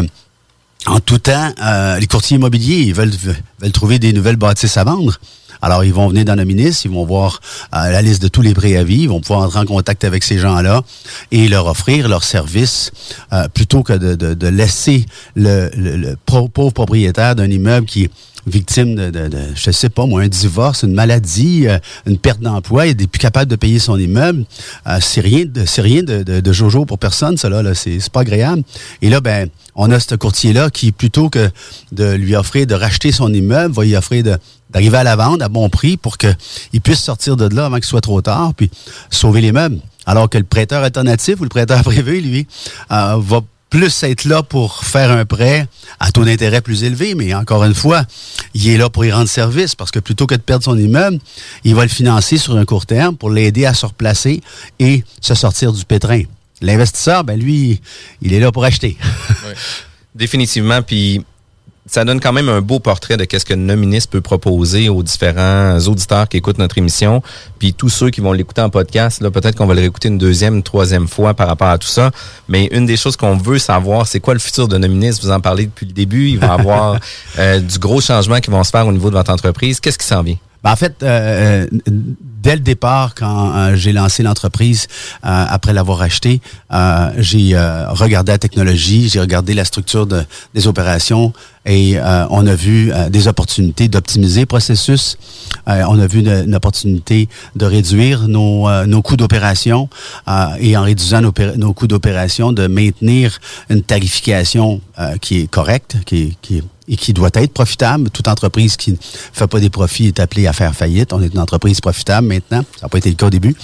En tout temps, euh, les courtiers immobiliers, ils veulent, veulent trouver des nouvelles bâtisses à vendre. Alors, ils vont venir dans Nominis, ils vont voir euh, la liste de tous les préavis, ils vont pouvoir entrer en contact avec ces gens-là et leur offrir leurs services euh, plutôt que de, de, de laisser le, le, le pauvre propriétaire d'un immeuble qui est victime de, de, de, je sais pas moi, un divorce, une maladie, euh, une perte d'emploi, il n'est plus capable de payer son immeuble. Euh, c'est rien de, c'est rien de, de, de jojo pour personne, ça là, là c'est, c'est pas agréable. Et là, ben, on a ce courtier-là qui, plutôt que de lui offrir de racheter son immeuble, va lui offrir de, d'arriver à la vente à bon prix pour qu'il puisse sortir de là avant qu'il soit trop tard, puis sauver les meubles. Alors que le prêteur alternatif ou le prêteur privé, lui, euh, va plus être là pour faire un prêt à taux d'intérêt plus élevé, mais encore une fois, il est là pour y rendre service parce que plutôt que de perdre son immeuble, il va le financer sur un court terme pour l'aider à se replacer et se sortir du pétrin. L'investisseur, ben lui, il est là pour acheter. Oui. Définitivement, puis ça donne quand même un beau portrait de qu'est-ce que Nominis peut proposer aux différents auditeurs qui écoutent notre émission, puis tous ceux qui vont l'écouter en podcast, là, peut-être qu'on va le réécouter une deuxième, une troisième fois par rapport à tout ça, mais une des choses qu'on veut savoir, c'est quoi le futur de Nominis? Vous en parlez depuis le début, il va y avoir euh, du gros changement qui vont se faire au niveau de votre entreprise. Qu'est-ce qui s'en vient? Ben en fait, euh, dès le départ, quand euh, j'ai lancé l'entreprise, euh, après l'avoir achetée, euh, j'ai euh, regardé la technologie, j'ai regardé la structure de, des opérations et euh, on a vu euh, des opportunités d'optimiser le processus. Euh, on a vu une, une opportunité de réduire nos, euh, nos coûts d'opération euh, et en réduisant nos, nos coûts d'opération, de maintenir une tarification euh, qui est correcte, qui est, qui est et qui doit être profitable. Toute entreprise qui ne fait pas des profits est appelée à faire faillite. On est une entreprise profitable maintenant. Ça n'a pas été le cas au début.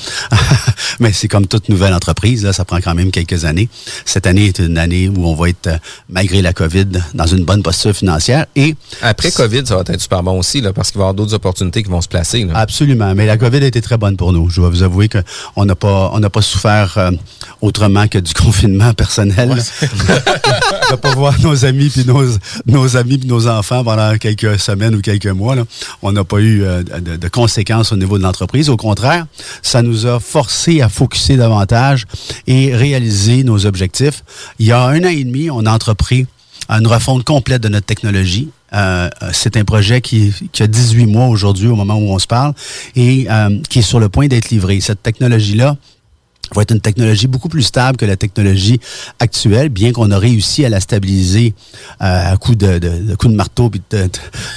Mais c'est comme toute nouvelle entreprise. Là, ça prend quand même quelques années. Cette année est une année où on va être, malgré la COVID, dans une bonne posture financière. Et après COVID, ça va être super bon aussi, là, parce qu'il va y avoir d'autres opportunités qui vont se placer. Là. Absolument. Mais la COVID a été très bonne pour nous. Je dois vous avouer qu'on n'a pas, on n'a pas souffert euh, autrement que du confinement personnel. Ouais, de ne pas voir nos amis puis nos, nos amis et nos enfants pendant quelques semaines ou quelques mois. Là. On n'a pas eu euh, de, de conséquences au niveau de l'entreprise. Au contraire, ça nous a forcé à focusser davantage et réaliser nos objectifs. Il y a un an et demi, on a entrepris une refonte complète de notre technologie. Euh, c'est un projet qui, qui a dix-huit mois aujourd'hui au moment où on se parle et euh, qui est sur le point d'être livré. Cette technologie-là va être une technologie beaucoup plus stable que la technologie actuelle, bien qu'on a réussi à la stabiliser euh, à coup de, de, de coups de marteau puis de, de,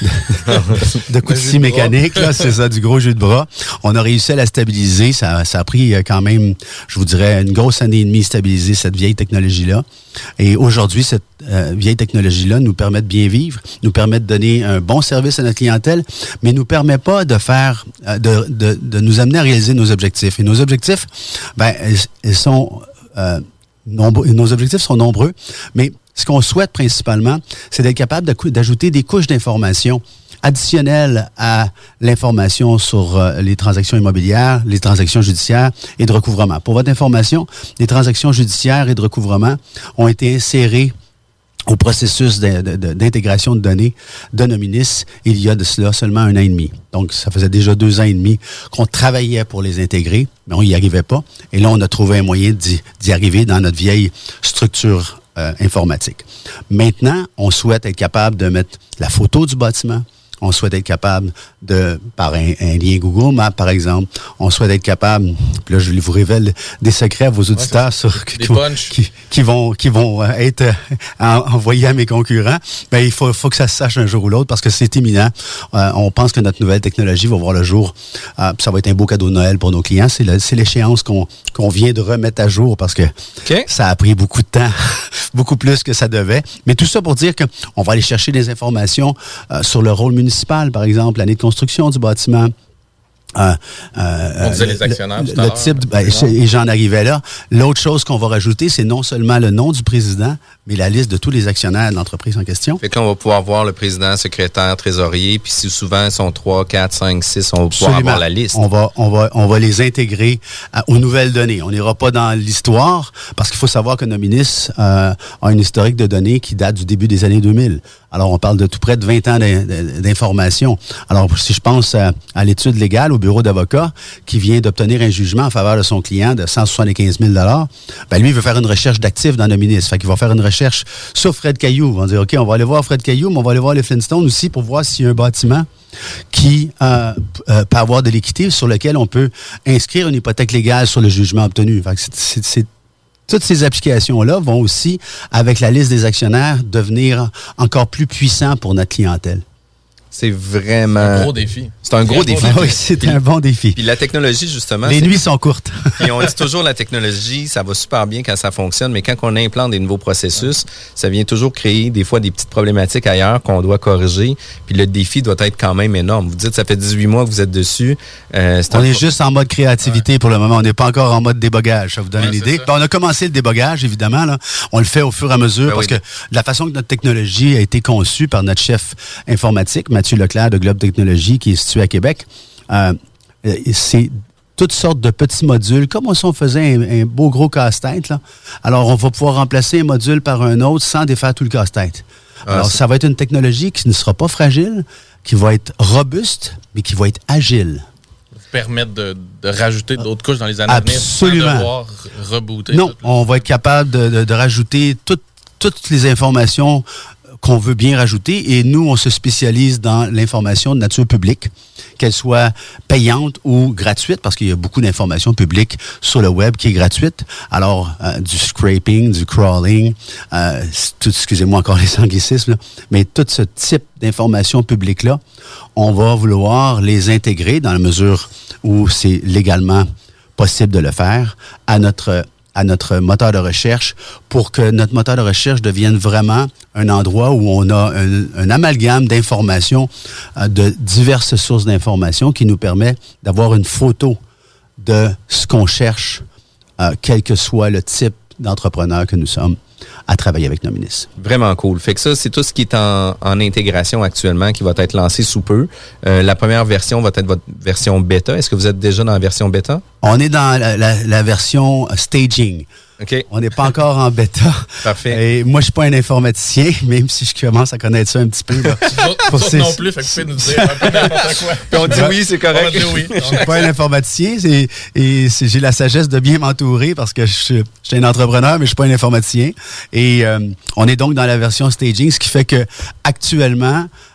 de, de coups de scie mécanique. Là, c'est ça, du gros jeu de bras. On a réussi à la stabiliser. Ça, ça a pris quand même, je vous dirais, une grosse année et demie stabiliser cette vieille technologie-là. Et aujourd'hui, cette euh, vieille technologie-là nous permet de bien vivre, nous permet de donner un bon service à notre clientèle, mais nous permet pas de faire, euh, de, de, de nous amener à réaliser nos objectifs. Et nos objectifs, ben, ils sont euh, nombreux, nos objectifs sont nombreux, mais ce qu'on souhaite principalement, c'est d'être capable de, d'ajouter des couches d'informations additionnelles à l'information sur euh, les transactions immobilières, les transactions judiciaires et de recouvrement. Pour votre information, les transactions judiciaires et de recouvrement ont été insérées au processus de, de, de, d'intégration de données de Nominis il y a de cela seulement un an et demi. Donc, ça faisait déjà deux ans et demi qu'on travaillait pour les intégrer, mais on n'y arrivait pas. Et là, on a trouvé un moyen d'y, d'y arriver dans notre vieille structure euh, informatique. Maintenant, on souhaite être capable de mettre la photo du bâtiment. On souhaite être capable de, par un, un lien Google Maps, par exemple, on souhaite être capable, puis là, je vous révèle des secrets à vos auditeurs ouais, sur, qui, qui, qui vont, qui vont être envoyés à mes concurrents. Ben, il faut, faut que ça se sache un jour ou l'autre parce que c'est imminent. Euh, on pense que notre nouvelle technologie va voir le jour. Euh, ça va être un beau cadeau de Noël pour nos clients. C'est, le, c'est l'échéance qu'on, qu'on vient de remettre à jour parce que okay. ça a pris beaucoup de temps, beaucoup plus que ça devait. Mais tout ça pour dire qu'on va aller chercher des informations euh, sur le rôle municipal. Par exemple, l'année de construction du bâtiment. Euh, euh, On disait les actionnaires. Le, le type, de, ben, et j'en arrivais là. L'autre chose qu'on va rajouter, c'est non seulement le nom du président, mais la liste de tous les actionnaires de l'entreprise en question. Fait que là, on va pouvoir voir le président, secrétaire, trésorier, puis si souvent ils sont trois, quatre, cinq, six, on va pouvoir Absolument. avoir la liste. On va, on va, on va les intégrer à, aux nouvelles données. On n'ira pas dans l'histoire, parce qu'il faut savoir que Nominis euh, a une historique de données qui date du début des années deux mille. Alors, on parle de tout près de vingt ans d'informations. Alors, si je pense à, à l'étude légale au bureau d'avocat qui vient d'obtenir un jugement en faveur de son client de cent soixante-quinze mille dollars, ben lui, il veut faire une recherche d'actifs dans Nominis. Fait qu'il va faire une recherche sur Fred Caillou. On va dire, OK, on va aller voir Fred Caillou, mais on va aller voir les Flintstones aussi pour voir s'il y a un bâtiment qui euh, euh, peut avoir de l'équité sur lequel on peut inscrire une hypothèque légale sur le jugement obtenu. Fait que c'est, c'est, c'est toutes ces applications-là vont aussi, avec la liste des actionnaires, devenir encore plus puissants pour notre clientèle. C'est vraiment... un gros défi. C'est un gros défi. Oui, c'est puis, un bon défi. Puis la technologie, justement... Les nuits sont courtes. Puis on dit toujours la technologie, ça va super bien quand ça fonctionne, mais quand on implante des nouveaux processus, ça vient toujours créer des fois des petites problématiques ailleurs qu'on doit corriger. Puis le défi doit être quand même énorme. Vous dites, ça fait dix-huit mois que vous êtes dessus. Euh, c'est on un... est juste en mode créativité ouais. pour le moment. On n'est pas encore en mode débogage. Ça vous donne ouais, une idée. Ben, on a commencé le débogage, évidemment. Là. On le fait au fur et à mesure ben parce oui. que de la façon que notre technologie a été conçue par notre chef informatique, Mathieu Leclerc de Globe Technologies, qui est situé à Québec, euh, c'est toutes sortes de petits modules, comme si on faisait un, un beau gros casse-tête. Là. Alors, on va pouvoir remplacer un module par un autre sans défaire tout le casse-tête. Ah, Alors, c'est... ça va être une technologie qui ne sera pas fragile, qui va être robuste, mais qui va être agile. Permettre de, de rajouter d'autres couches dans les années Absolument. à venir sans devoir rebooter. Non, on va être capable de, de, de rajouter tout, toutes les informations qu'on veut bien rajouter. Et nous, on se spécialise dans l'information de nature publique, qu'elle soit payante ou gratuite, parce qu'il y a beaucoup d'informations publiques sur le web qui est gratuite. Alors, euh, du scraping, du crawling, euh, tout, excusez-moi encore les anglicismes, là, mais tout ce type d'informations publiques-là, on va vouloir les intégrer dans la mesure où c'est légalement possible de le faire à notre à notre moteur de recherche pour que notre moteur de recherche devienne vraiment un endroit où on a un, un amalgame d'informations, euh, de diverses sources d'informations qui nous permet d'avoir une photo de ce qu'on cherche, euh, quel que soit le type d'entrepreneur que nous sommes, à travailler avec Nominis. Vraiment cool. Fait que ça, c'est tout ce qui est en, en intégration actuellement qui va être lancé sous peu. Euh, la première version va être votre version bêta. Est-ce que vous êtes déjà dans la version bêta? On est dans la, la, la version staging. Okay. On n'est pas encore en bêta. Parfait. Et moi, je suis pas un informaticien, même si je commence à connaître ça un petit peu. Là. D'autres non plus, fait que tu peux nous dire un peu n'importe quoi. Puis on dit oui, c'est correct. On dit oui. Je suis pas un informaticien c'est, et c'est, j'ai la sagesse de bien m'entourer parce que je, je suis un entrepreneur, mais je suis pas un informaticien. Et euh, on est donc dans la version staging, ce qui fait que actuellement,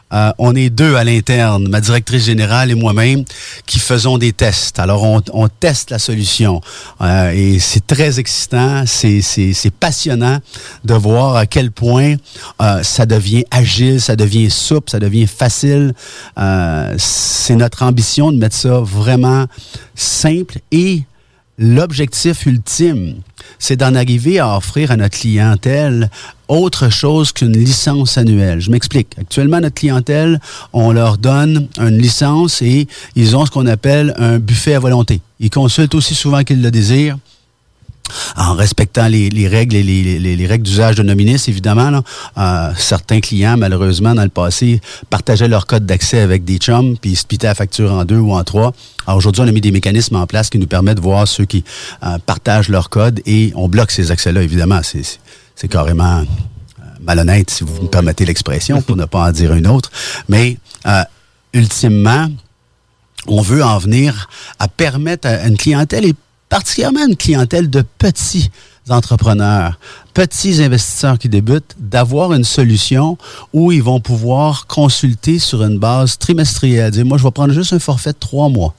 euh, on est deux à l'interne, ma directrice générale et moi-même, qui faisons des tests. Alors, on, on teste la solution. Euh, et c'est très excitant, c'est, c'est, c'est passionnant de voir à quel point euh, ça devient agile, ça devient souple, ça devient facile. Euh, c'est notre ambition de mettre ça vraiment simple et l'objectif ultime, c'est d'en arriver à offrir à notre clientèle autre chose qu'une licence annuelle. Je m'explique. Actuellement, notre clientèle, on leur donne une licence et ils ont ce qu'on appelle un buffet à volonté. Ils consultent aussi souvent qu'ils le désirent, en respectant les, les règles et les, les, les règles d'usage de Nominis, évidemment. Là. Euh, certains clients, malheureusement, dans le passé, partageaient leur code d'accès avec des chums, puis ils splittaient la facture en deux ou en trois. Alors aujourd'hui, on a mis des mécanismes en place qui nous permettent de voir ceux qui euh, partagent leur code et on bloque ces accès-là, évidemment. C'est, c'est, c'est carrément euh, malhonnête, si vous me permettez l'expression, pour ne pas en dire une autre. Mais, euh, ultimement, on veut en venir à permettre à une clientèle et particulièrement une clientèle de petits entrepreneurs, petits investisseurs qui débutent, d'avoir une solution où ils vont pouvoir consulter sur une base trimestrielle. Dire, moi, je vais prendre juste un forfait de trois mois.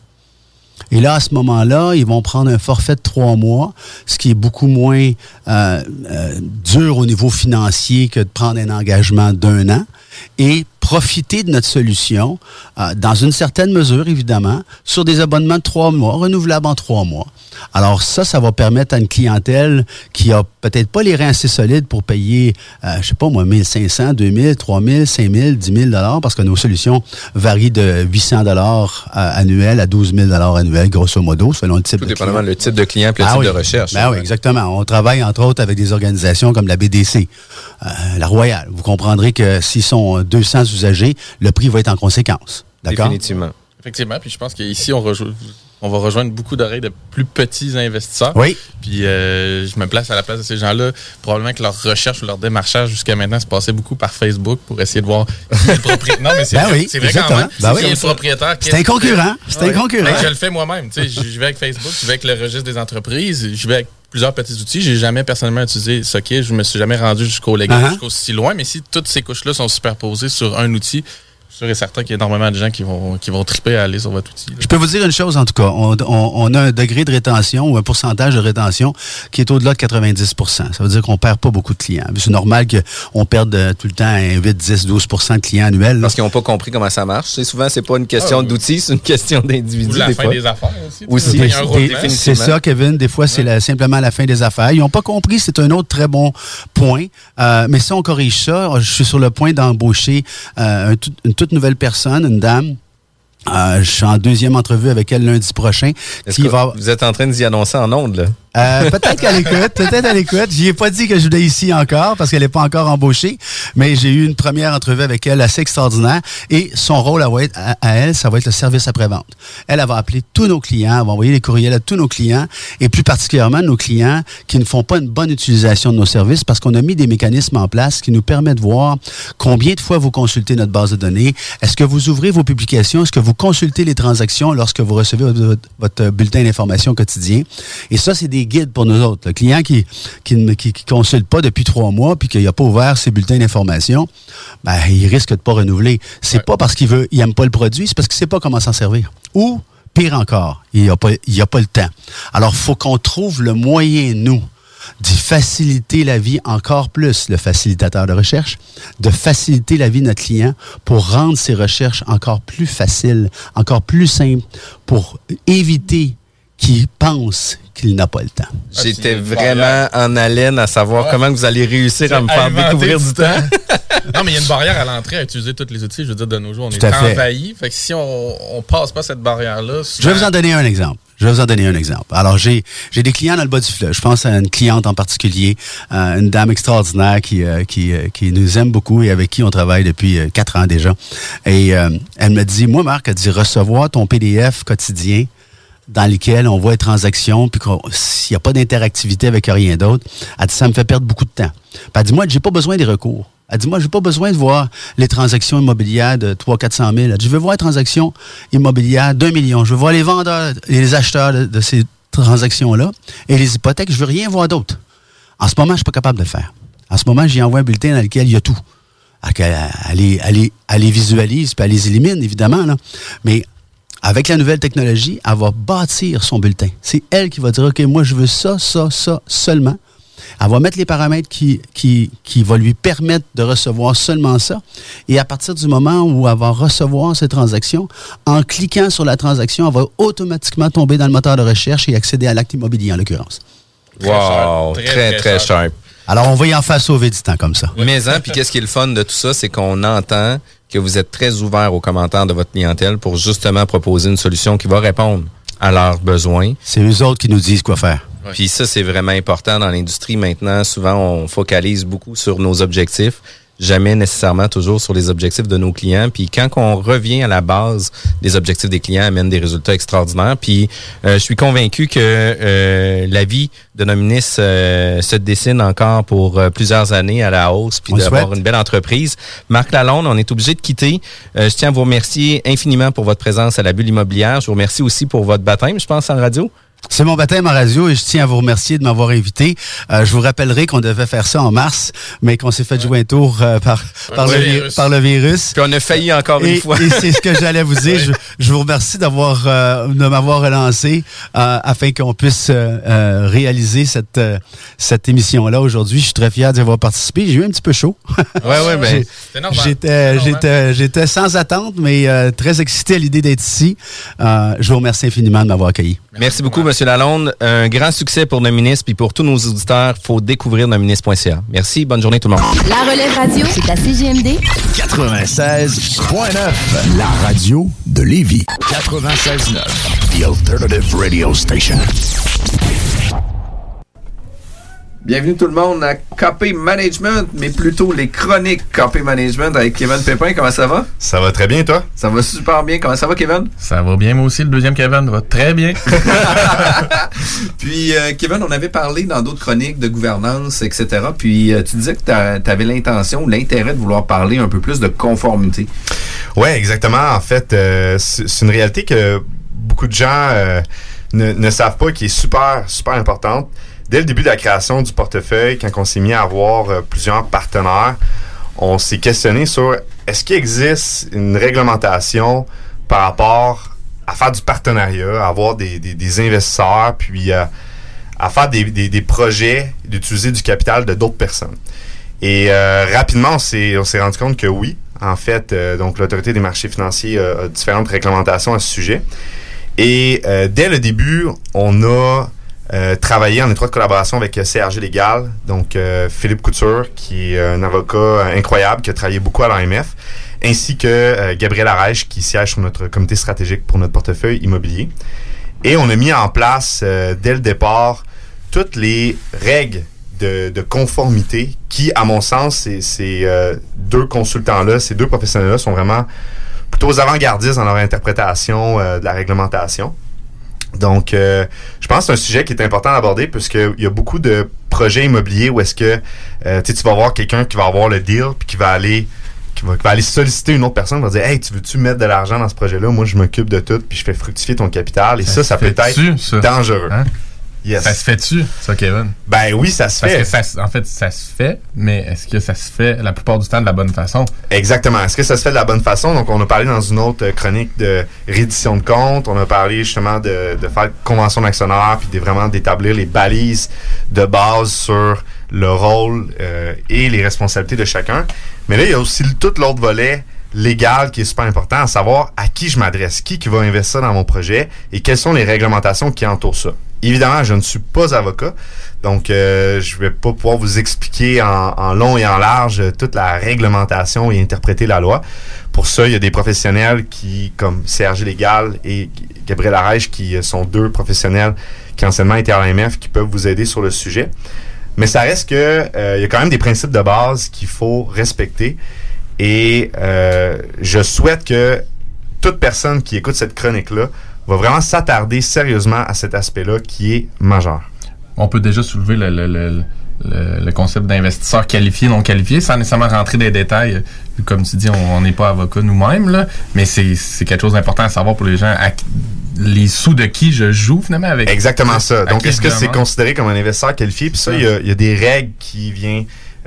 Et là, à ce moment-là, ils vont prendre un forfait de trois mois, ce qui est beaucoup moins euh, euh, dur au niveau financier que de prendre un engagement d'un an et profiter de notre solution, euh, dans une certaine mesure, évidemment, sur des abonnements de trois mois, renouvelables en trois mois. Alors ça, ça va permettre à une clientèle qui a peut-être pas les reins assez solides pour payer, euh, je sais pas moi, mille cinq cents, deux mille, trois mille, cinq mille, dix mille dollars, parce que nos solutions varient de huit cents dollars euh, annuels à douze mille dollars annuels, grosso modo, selon le type Tout de dépendamment client. le type de client et le ah type oui. de recherche. Ben oui, exactement. On travaille, entre autres, avec des organisations comme la B D C, euh, la Royale. Vous comprendrez que s'ils sont deux cents usagers, le prix va être en conséquence. D'accord? Définitivement. Effectivement, puis je pense qu'ici, on, rejo- on va rejoindre beaucoup d'oreilles de plus petits investisseurs. Oui. Puis euh, je me place à la place de ces gens-là. Probablement que leur recherche ou leur démarchage jusqu'à maintenant se passait beaucoup par Facebook pour essayer de voir qui est le propriétaire. Non, mais c'est ben vrai, oui, c'est vrai exactement. quand même. Ben qui oui. est le propriétaire. C'est un concurrent. C'est un concurrent. Ben, je le fais moi-même. Tu sais, je vais avec Facebook, je vais avec le registre des entreprises, je vais avec plusieurs petits outils. J'ai jamais personnellement utilisé Socket. Je me suis jamais rendu jusqu'au légal, uh-huh. jusqu'au si loin. Mais si toutes ces couches-là sont superposées sur un outil, je suis sûr et certain qu'il y a énormément de gens qui vont, qui vont triper à aller sur votre outil. Là. Je peux vous dire une chose, en tout cas. On, on, on a un degré de rétention ou un pourcentage de rétention qui est au-delà de quatre-vingt-dix pour cent. Ça veut dire qu'on perd pas beaucoup de clients. C'est normal qu'on perde euh, tout le temps un huit, dix, douze pour cent de clients annuels. Parce qu'ils n'ont pas compris comment ça marche. C'est souvent, c'est pas une question ah, oui. d'outils, c'est une question d'individu. Ou la des fin fois. des affaires aussi. aussi il y a un rôle c'est, c'est ça, Kevin. Des fois, c'est ouais. la, simplement la fin des affaires. Ils n'ont pas compris. C'est un autre très bon point. Euh, mais si on corrige ça, je suis sur le point d'embaucher euh, un, une toute nouvelle personne, une dame. Euh, je suis en deuxième entrevue avec elle lundi prochain. Est-ce que va... vous êtes en train d'y annoncer en ondes, là? Euh, peut-être qu'à l'écoute, peut-être à l'écoute. J'y ai pas dit que je voulais ici encore parce qu'elle n'est pas encore embauchée, mais j'ai eu une première entrevue avec elle assez extraordinaire et son rôle à, à, à elle, ça va être le service après-vente. Elle, elle va appeler tous nos clients, elle va envoyer les courriels à tous nos clients et plus particulièrement nos clients qui ne font pas une bonne utilisation de nos services parce qu'on a mis des mécanismes en place qui nous permettent de voir combien de fois vous consultez notre base de données, est-ce que vous ouvrez vos publications, est-ce que vous consultez les transactions lorsque vous recevez votre, votre bulletin d'information quotidien. Et ça, c'est des guides pour nous autres. Le client qui qui ne qui, qui consulte pas depuis trois mois puis qu'il n'a pas ouvert ses bulletins d'information, ben, il risque de pas renouveler. C'est ouais. pas parce qu'il veut, il aime pas le produit, c'est parce qu'il sait pas comment s'en servir. Ou, pire encore, il n'a pas, il a pas le temps. Alors, il faut qu'on trouve le moyen, nous, d'y faciliter la vie encore plus, le facilitateur de recherche, de faciliter la vie de notre client pour rendre ses recherches encore plus faciles, encore plus simples, pour éviter qu'il pense qu'il n'a pas le temps. J'étais vraiment en haleine à savoir ouais. comment vous allez réussir à me faire découvrir du temps. Non, mais il y a une barrière à l'entrée à utiliser tous les outils. Je veux dire, de nos jours, on Tout est envahi. Fait que si on ne passe pas cette barrière-là... Souvent... Je vais vous en donner un exemple. Je vais vous en donner un exemple. Alors, j'ai j'ai des clients dans le bas du fleuve. Je pense à une cliente en particulier, euh, une dame extraordinaire qui euh, qui euh, qui nous aime beaucoup et avec qui on travaille depuis euh, quatre ans déjà. Et euh, elle me dit, moi, Marc, elle dit, recevoir ton P D F quotidien dans lequel on voit les transactions, puis s'il n'y a pas d'interactivité avec rien d'autre, elle dit, ça me fait perdre beaucoup de temps. Puis elle dit, moi, j'ai pas besoin des recours. Elle dit, moi, j'ai pas besoin de voir les transactions immobilières de trois cents à quatre cent mille. Elle dit, je veux voir les transactions immobilières d'un million. Je veux voir les vendeurs et les acheteurs de, de ces transactions-là. Et les hypothèques, je veux rien voir d'autre. En ce moment, je suis pas capable de le faire. En ce moment, j'y envoie un bulletin dans lequel il y a tout. elle, elle, les, elle, les, elle les visualise, puis elle les élimine, évidemment, là. Mais avec la nouvelle technologie, elle va bâtir son bulletin. C'est elle qui va dire, OK, moi, je veux ça, ça, ça seulement. Elle va mettre les paramètres qui, qui, qui vont lui permettre de recevoir seulement ça. Et à partir du moment où elle va recevoir ces transactions, en cliquant sur la transaction, elle va automatiquement tomber dans le moteur de recherche et accéder à l'acte immobilier, en l'occurrence. Wow, très, très, très sharp. Alors, on va y en faire sauver du temps comme ça. Mais, hein, puis qu'est-ce qui est le fun de tout ça, c'est qu'on entend que vous êtes très ouvert aux commentaires de votre clientèle pour justement proposer une solution qui va répondre à leurs besoins. C'est eux autres qui nous disent quoi faire. Ouais. Puis ça, c'est vraiment important dans l'industrie maintenant. Souvent, on focalise beaucoup sur nos objectifs, jamais nécessairement toujours sur les objectifs de nos clients. Puis quand on revient à la base des objectifs des clients, amène des résultats extraordinaires. Puis euh, je suis convaincu que euh, la vie de Nominis euh, se dessine encore pour euh, plusieurs années à la hausse, puis d'avoir une belle entreprise. Marc Lalonde, on est obligé de quitter. Euh, je tiens à vous remercier infiniment pour votre présence à la Bulle immobilière. Je vous remercie aussi pour votre baptême, je pense, en radio. C'est mon baptême en radio et je tiens à vous remercier de m'avoir invité. Euh, je vous rappellerai qu'on devait faire ça en mars, mais qu'on s'est fait ouais. jouer un tour euh, par, par, le virus. par le virus. Puis on a failli encore et, une fois. Et c'est ce que j'allais vous dire. je, je vous remercie d'avoir euh, de m'avoir relancé euh, afin qu'on puisse euh, euh, réaliser cette, euh, cette émission-là aujourd'hui. Je suis très fier d'y avoir participé. J'ai eu un petit peu chaud. Ouais, ouais, ben, c'est normal. J'étais, j'étais, j'étais sans attente, mais euh, très excité à l'idée d'être ici. Euh, je vous remercie infiniment de m'avoir accueilli. Merci, Merci beaucoup, M. Lalonde. Un grand succès pour Nominis, puis pour tous nos auditeurs, il faut découvrir nominis point c a. Merci, bonne journée tout le monde. La Relève Radio, c'est à C G M D quatre-vingt-seize point neuf, la radio de Lévis. quatre-vingt-seize neuf, The Alternative Radio Station. Bienvenue tout le monde à K P Management, mais plutôt les chroniques K P Management avec Kevin Pépin. Comment ça va? Ça va très bien, toi? Ça va super bien. Comment ça va, Kevin? Ça va bien, moi aussi. Le deuxième Kevin va très bien. Puis, euh, Kevin, on avait parlé dans d'autres chroniques de gouvernance, et cetera. Puis, euh, tu disais que tu avais l'intention, l'intérêt de vouloir parler un peu plus de conformité. Oui, exactement. En fait, euh, c'est, c'est une réalité que beaucoup de gens euh, ne, ne savent pas, qui est super, super importante. Dès le début de la création du portefeuille, quand on s'est mis à avoir euh, plusieurs partenaires, on s'est questionné sur est-ce qu'il existe une réglementation par rapport à faire du partenariat, à avoir des, des, des investisseurs, puis euh, à faire des, des, des projets, d'utiliser du capital de d'autres personnes. Et euh, rapidement, on s'est, on s'est rendu compte que oui, en fait, euh, donc l'Autorité des marchés financiers euh, a différentes réglementations à ce sujet. Et euh, dès le début, on a Euh, travailler en étroite collaboration avec C R G Légal, donc euh, Philippe Couture, qui est un avocat incroyable, qui a travaillé beaucoup à l'A M F, ainsi que euh, Gabriel Arèche, qui siège sur notre comité stratégique pour notre portefeuille immobilier. Et on a mis en place, euh, dès le départ, toutes les règles de, de conformité qui, à mon sens, ces, ces euh, deux consultants-là, ces deux professionnels-là sont vraiment plutôt aux avant-gardistes dans leur interprétation euh, de la réglementation. Donc, euh, je pense que c'est un sujet qui est important d'aborder puisqu'il y a beaucoup de projets immobiliers où est-ce que euh, tu vas voir quelqu'un qui va avoir le deal puis qui va aller qui va, qui va aller solliciter une autre personne, va dire « Hey, tu veux-tu mettre de l'argent dans ce projet-là? Moi, je m'occupe de tout puis je fais fructifier ton capital. » Et ça, ça, ça peut être ça? dangereux. Hein? Yes. Ça se fait-tu, ça, Kevin? Ben oui, ça se Parce fait. Que ça, en fait, ça se fait, mais est-ce que ça se fait la plupart du temps de la bonne façon? Exactement. Est-ce que ça se fait de la bonne façon? Donc, on a parlé dans une autre chronique de reddition de comptes. On a parlé justement de, de faire convention d'actionnaire puis de vraiment d'établir les balises de base sur le rôle euh, et les responsabilités de chacun. Mais là, il y a aussi tout l'autre volet légal qui est super important, à savoir à qui je m'adresse, qui qui va investir dans mon projet et quelles sont les réglementations qui entourent ça. Évidemment, je ne suis pas avocat, donc euh, je vais pas pouvoir vous expliquer en, en long et en large toute la réglementation et interpréter la loi. Pour ça, il y a des professionnels qui, comme C R G Légal et Gabriel Arèche, qui sont deux professionnels qui anciennement étaient à l'A M F, qui peuvent vous aider sur le sujet. Mais ça reste que euh, il y a quand même des principes de base qu'il faut respecter. Et euh, je souhaite que toute personne qui écoute cette chronique-là va vraiment s'attarder sérieusement à cet aspect-là qui est majeur. On peut déjà soulever le, le, le, le, le concept d'investisseur qualifié, non qualifié, sans nécessairement rentrer dans les détails. Comme tu dis, on n'est pas avocat nous-mêmes, là, mais c'est, c'est quelque chose d'important à savoir pour les gens. À, les sous de qui je joue, finalement, avec... Exactement ça. Donc, est-ce que c'est considéré comme un investisseur qualifié? Puis ça, il y a, il y a des règles qui viennent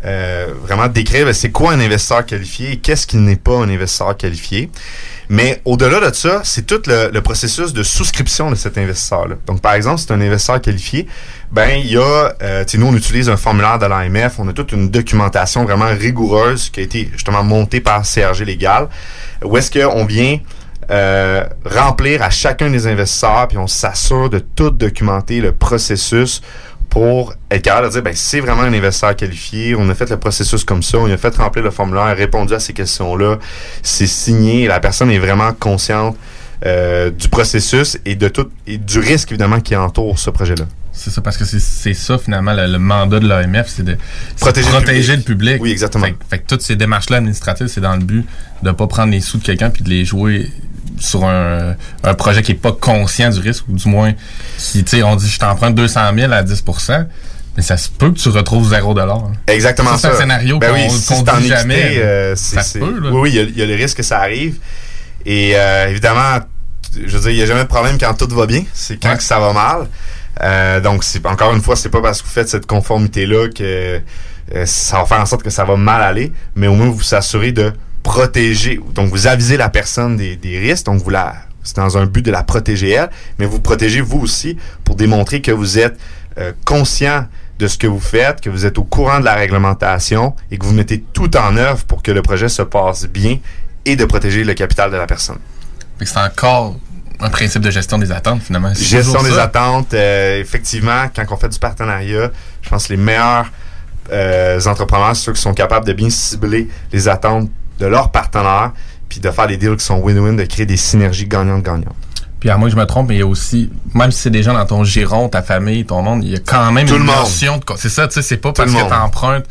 euh, vraiment décrire ben, c'est quoi un investisseur qualifié et qu'est-ce qui n'est pas un investisseur qualifié. Mais au-delà de ça, c'est tout le, le processus de souscription de cet investisseur-là. Donc, par exemple, si c'est un investisseur qualifié, ben il y a, euh, tu sais, nous, on utilise un formulaire de l'A M F, on a toute une documentation vraiment rigoureuse qui a été justement montée par C R G Légal, où est-ce qu'on vient euh, remplir à chacun des investisseurs, puis on s'assure de tout documenter le processus pour être capable de dire, ben c'est vraiment un investisseur qualifié, on a fait le processus comme ça, on a fait remplir le formulaire, répondu à ces questions-là, c'est signé, la personne est vraiment consciente euh, du processus et de tout et du risque évidemment qui entoure ce projet-là. C'est ça, parce que c'est, c'est ça finalement le, le mandat de l'A M F, c'est de c'est protéger, protéger le, public. le public. Oui, exactement. Fait, fait que toutes ces démarches-là administratives, c'est dans le but de ne pas prendre les sous de quelqu'un puis de les jouer sur un, un projet qui est pas conscient du risque, ou du moins, si, tu sais, on dit je t'emprunte deux cent mille à dix pour cent, mais ça se peut que tu retrouves zéro dollar. Exactement ça. C'est un scénario ben qu'on, oui, si qu'on dit jamais. Équité, euh, c'est, ça c'est, se peut, là. Oui, oui, il y a, il y a le risque que ça arrive. Et euh, évidemment, je veux dire, il n'y a jamais de problème quand tout va bien. C'est quand ouais. que ça va mal. Euh, donc, c'est, encore une fois, c'est pas parce que vous faites cette conformité-là que euh, ça va faire en sorte que ça va mal aller, mais au moins vous vous assurez de protéger. Donc, vous avisez la personne des, des risques. Donc, vous la... C'est dans un but de la protéger elle, mais vous protégez vous aussi pour démontrer que vous êtes euh, conscient de ce que vous faites, que vous êtes au courant de la réglementation et que vous mettez tout en œuvre pour que le projet se passe bien et de protéger le capital de la personne. Fait que c'est encore un principe de gestion des attentes, finalement. C'est gestion des ça. attentes, euh, effectivement, quand on fait du partenariat, je pense que les meilleurs euh, entrepreneurs, c'est ceux qui sont capables de bien cibler les attentes de leurs partenaires, puis de faire des deals qui sont win-win, de créer des synergies gagnantes-gagnantes. Puis à moi je me trompe, mais il y a aussi, même si c'est des gens dans ton giron, ta famille, ton monde, il y a quand même Tout une le notion de... C'est ça, tu sais, c'est pas Tout parce que t'empruntes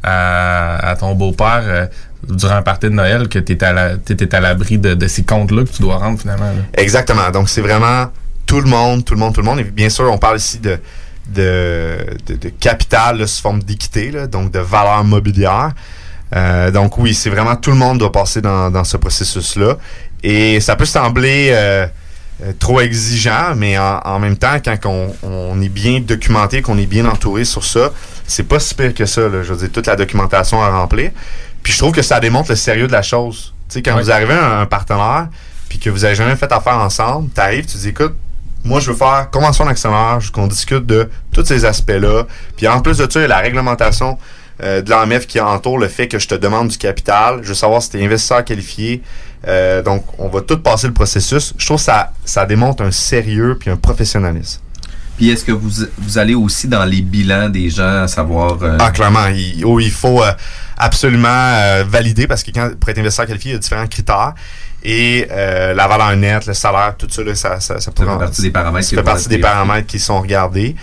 à, à ton beau-père euh, durant un party de Noël que t'es à, la, t'es à l'abri de, de ces comptes-là que tu dois rendre finalement. Là. Exactement. Donc c'est vraiment tout le monde, tout le monde, tout le monde. Et bien sûr, on parle ici de, de, de, de capital là, sous forme d'équité, là, donc de valeur mobilière. Euh, donc oui, c'est vraiment tout le monde doit passer dans, dans ce processus-là. Et ça peut sembler euh, euh, trop exigeant, mais en, en même temps, quand on, on est bien documenté, qu'on est bien entouré sur ça, c'est pas si pire que ça. Là. Je veux dire, toute la documentation à remplir. Puis je trouve que ça démontre le sérieux de la chose. Tu sais, quand ouais. vous arrivez à un, un partenaire, puis que vous n'avez jamais fait affaire ensemble, tu arrives, tu dis, écoute, moi, je veux faire convention d'actionnaire, qu'on discute de tous ces aspects-là. Puis en plus de ça, il y a la réglementation Euh, de l'A M F qui entoure le fait que je te demande du capital. Je veux savoir si tu es investisseur qualifié. Euh, donc, on va tout passer le processus. Je trouve que ça, ça démontre un sérieux puis un professionnalisme. Puis est-ce que vous, vous allez aussi dans les bilans des gens, à savoir... Euh... Ah, clairement. Il, oh, il faut euh, absolument euh, valider parce que quand, pour être investisseur qualifié, il y a différents critères. Et euh, la valeur nette, le salaire, tout ça, là, ça, ça, ça, ça fait partie des paramètres. Ça fait partie des paramètres qui sont regardés.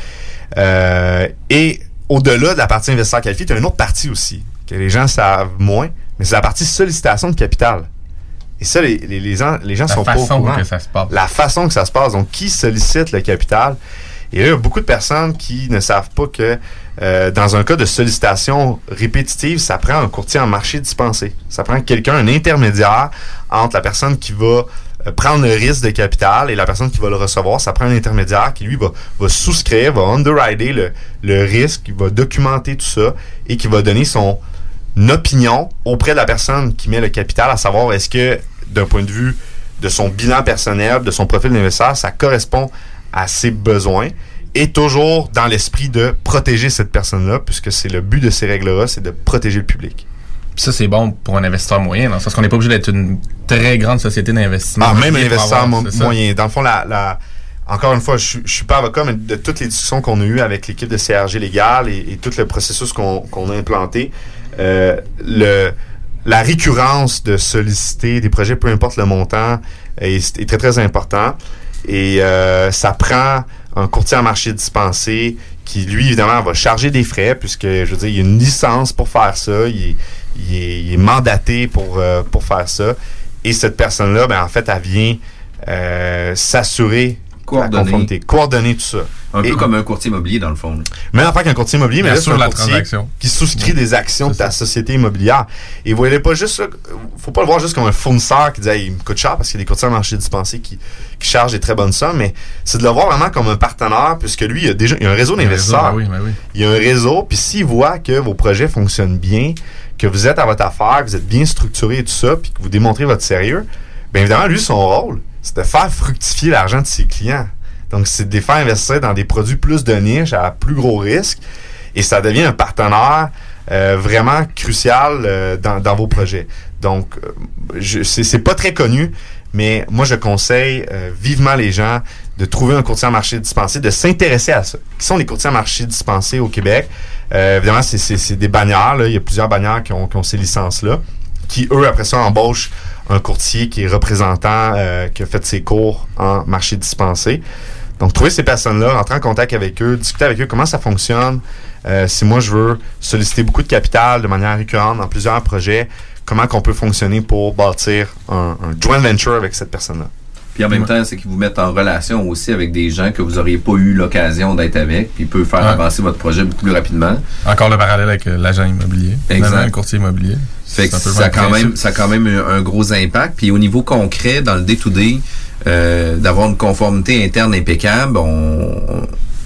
Euh, et au-delà de la partie investisseur qualifié, tu as une autre partie aussi, que les gens savent moins, mais c'est la partie sollicitation de capital. Et ça, les, les, les gens, les gens sont pas au courant. La façon que ça se passe. La façon que ça se passe. Donc, qui sollicite le capital? Et là, il y a beaucoup de personnes qui ne savent pas que euh, dans un cas de sollicitation répétitive, ça prend un courtier en marché dispensé. Ça prend quelqu'un, un intermédiaire entre la personne qui va prendre le risque de capital et la personne qui va le recevoir. Ça prend un intermédiaire qui, lui, va, va souscrire, va underwriter le, le risque, qui va documenter tout ça et qui va donner son opinion auprès de la personne qui met le capital, à savoir est-ce que, d'un point de vue de son bilan personnel, de son profil d'investisseur, ça correspond à ses besoins et toujours dans l'esprit de protéger cette personne-là, puisque c'est le but de ces règles-là, c'est de protéger le public. Puis ça, c'est bon pour un investisseur moyen, dans le sens qu'on n'est pas obligé d'être une très grande société d'investissement. Ah, même un investisseur mo- moyen. Dans le fond, la, la, encore une fois, je ne suis pas avocat, mais de toutes les discussions qu'on a eues avec l'équipe de C R G Légal et, et tout le processus qu'on, qu'on a implanté, euh, le, la récurrence de solliciter des projets, peu importe le montant, est, est très, très important. Et euh, ça prend un courtier en marché dispensé qui, lui, évidemment, va charger des frais, puisque, je veux dire, il y a une licence pour faire ça, il est, il est, il est mandaté pour, euh, pour faire ça. Et cette personne-là, ben, en fait, elle vient euh, s'assurer Coordonner. La conformité. Coordonner tout ça. Un Et, peu comme un courtier immobilier, dans le fond. Là. Même affaire qu'un courtier immobilier, mais là, c'est un la courtier transaction. qui souscrit Oui. des actions de ta société immobilière. Et vous voyez pas juste ça, faut pas le voir juste comme un fournisseur qui dit hey, il me coûte cher parce qu'il y a des courtiers en marché dispensés qui, qui chargent des très bonnes sommes, mais c'est de le voir vraiment comme un partenaire puisque lui, il a déjà il y a un réseau d'investisseurs. Ben oui, ben oui. Il y a un réseau, puis s'il voit que vos projets fonctionnent bien, que vous êtes à votre affaire, que vous êtes bien structuré et tout ça, puis que vous démontrez votre sérieux, bien évidemment, lui, son rôle, c'est de faire fructifier l'argent de ses clients. Donc, c'est de les faire investir dans des produits plus de niche, à plus gros risque, et ça devient un partenaire euh, vraiment crucial euh, dans, dans vos projets. Donc, euh, je, c'est, c'est pas très connu, mais moi, je conseille euh, vivement les gens de trouver un courtier en marché dispensé, de s'intéresser à ça. Qui sont les courtiers en marché dispensés au Québec? Euh, évidemment, c'est, c'est, c'est des bannières. Là. Il y a plusieurs bannières qui ont, qui ont ces licences-là, qui, eux, après ça, embauchent un courtier qui est représentant, euh, qui a fait ses cours en marché dispensé. Donc, trouver ces personnes-là, rentrer en contact avec eux, discuter avec eux comment ça fonctionne. Euh, si moi, je veux solliciter beaucoup de capital de manière récurrente dans plusieurs projets, comment qu'on peut fonctionner pour bâtir un, un joint venture avec cette personne-là. Puis en même temps, c'est qu'ils vous mettent en relation aussi avec des gens que vous n'auriez pas eu l'occasion d'être avec, puis ils peuvent faire ouais. avancer votre projet beaucoup plus rapidement. Encore le parallèle avec euh, l'agent immobilier. Exact. Un courtier immobilier. Fait que ça a quand même, ça a quand même un, un gros impact. Puis au niveau concret, dans le day-to-day, euh, d'avoir une conformité interne impeccable, on,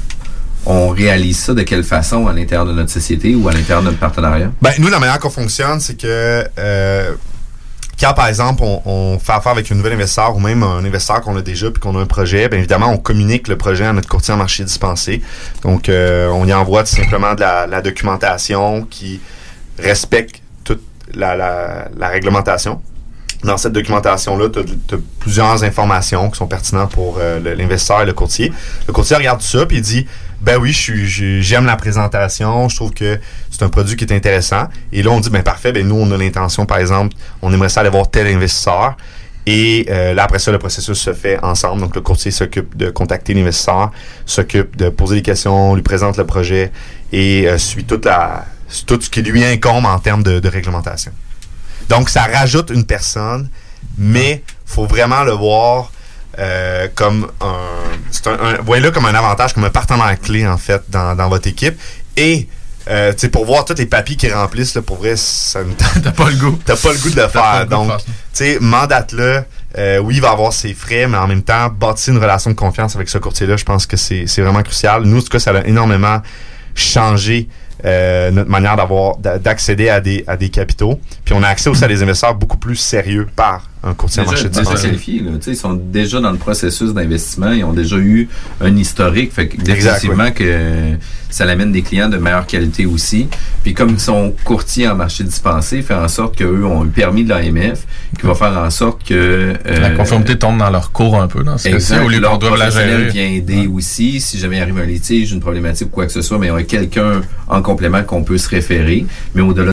on réalise ça de quelle façon à l'intérieur de notre société ou à l'intérieur de notre partenariat? Ben, nous, la manière qu'on fonctionne, c'est que euh, quand, par exemple, on, on fait affaire avec un nouvel investisseur ou même un investisseur qu'on a déjà puis qu'on a un projet, bien évidemment, on communique le projet à notre courtier en marché dispensé. Donc, euh, on y envoie tout simplement de la, la documentation qui respecte toute la, la, la réglementation. Dans cette documentation-là, tu as plusieurs informations qui sont pertinentes pour euh, le, l'investisseur et le courtier. Le courtier regarde tout ça puis il dit ben oui, je suis, je, j'aime la présentation, je trouve que c'est un produit qui est intéressant. Et là, on dit ben parfait, ben nous, on a l'intention, par exemple, on aimerait ça aller voir tel investisseur. Et euh, là, après ça, le processus se fait ensemble. Donc, le courtier s'occupe de contacter l'investisseur, s'occupe de poser des questions, lui présente le projet et euh, suit toute la, tout ce qui lui incombe en termes de, de réglementation. Donc, ça rajoute une personne, mais faut vraiment le voir euh, comme un, c'est un, un voyez-le comme un avantage, comme un partenaire clé, en fait, dans, dans votre équipe. Et, euh, tu sais, pour voir tous les papiers qu'ils remplissent, là, pour vrai, ça ne t'as pas le goût. T'as pas le goût de le faire. Donc, tu sais, mandate-le. Euh, oui, il va avoir ses frais, mais en même temps, bâtir une relation de confiance avec ce courtier-là, je pense que c'est, c'est vraiment crucial. Nous, en tout cas, ça a énormément changé Euh, notre manière d'avoir d'accéder à des à des capitaux, puis on a accès aussi à des investisseurs beaucoup plus sérieux par un courtier en marché dispensé. Ils sont déjà dans le processus d'investissement, ils ont déjà eu un historique, fait que définitivement que ça l'amène des clients de meilleure qualité aussi. Puis comme ils sont courtiers en marché dispensé, fait en sorte qu'eux ont un permis de l'A M F qui va faire en sorte que euh, la conformité tombe dans leur cours un peu dans ce cas-ci, au lieu qu'on doit la gérer. Vient aider ouais. aussi si jamais il arrive un litige, une problématique ou quoi que ce soit, mais il y aurait quelqu'un en complément qu'on peut se référer, mais au-delà.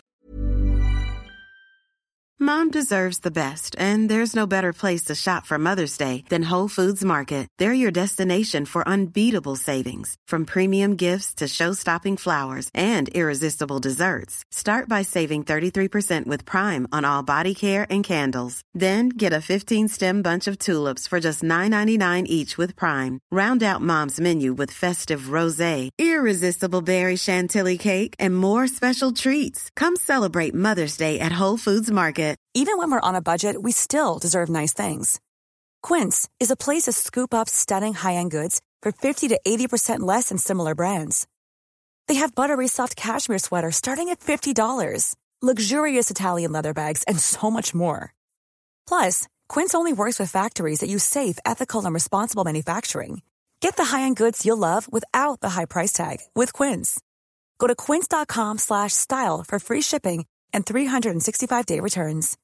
Mom deserves the best, and there's no better place to shop for Mother's Day than Whole Foods Market. They're your destination for unbeatable savings, from premium gifts to show-stopping flowers and irresistible desserts. Start by saving thirty-three percent with Prime on all body care and candles. Then get a fifteen-stem bunch of tulips for just nine ninety-nine each with Prime. Round out Mom's menu with festive rosé, irresistible berry chantilly cake, and more special treats. Come celebrate Mother's Day at Whole Foods Market. Even when we're on a budget, we still deserve nice things. Quince is a place to scoop up stunning high-end goods for fifty to eighty percent less than similar brands. They have buttery soft cashmere sweaters starting at fifty dollars, luxurious Italian leather bags, and so much more. Plus, Quince only works with factories that use safe, ethical, and responsible manufacturing. Get the high-end goods you'll love without the high price tag with Quince. Go to quince.com slash style for free shipping and three sixty-five day returns.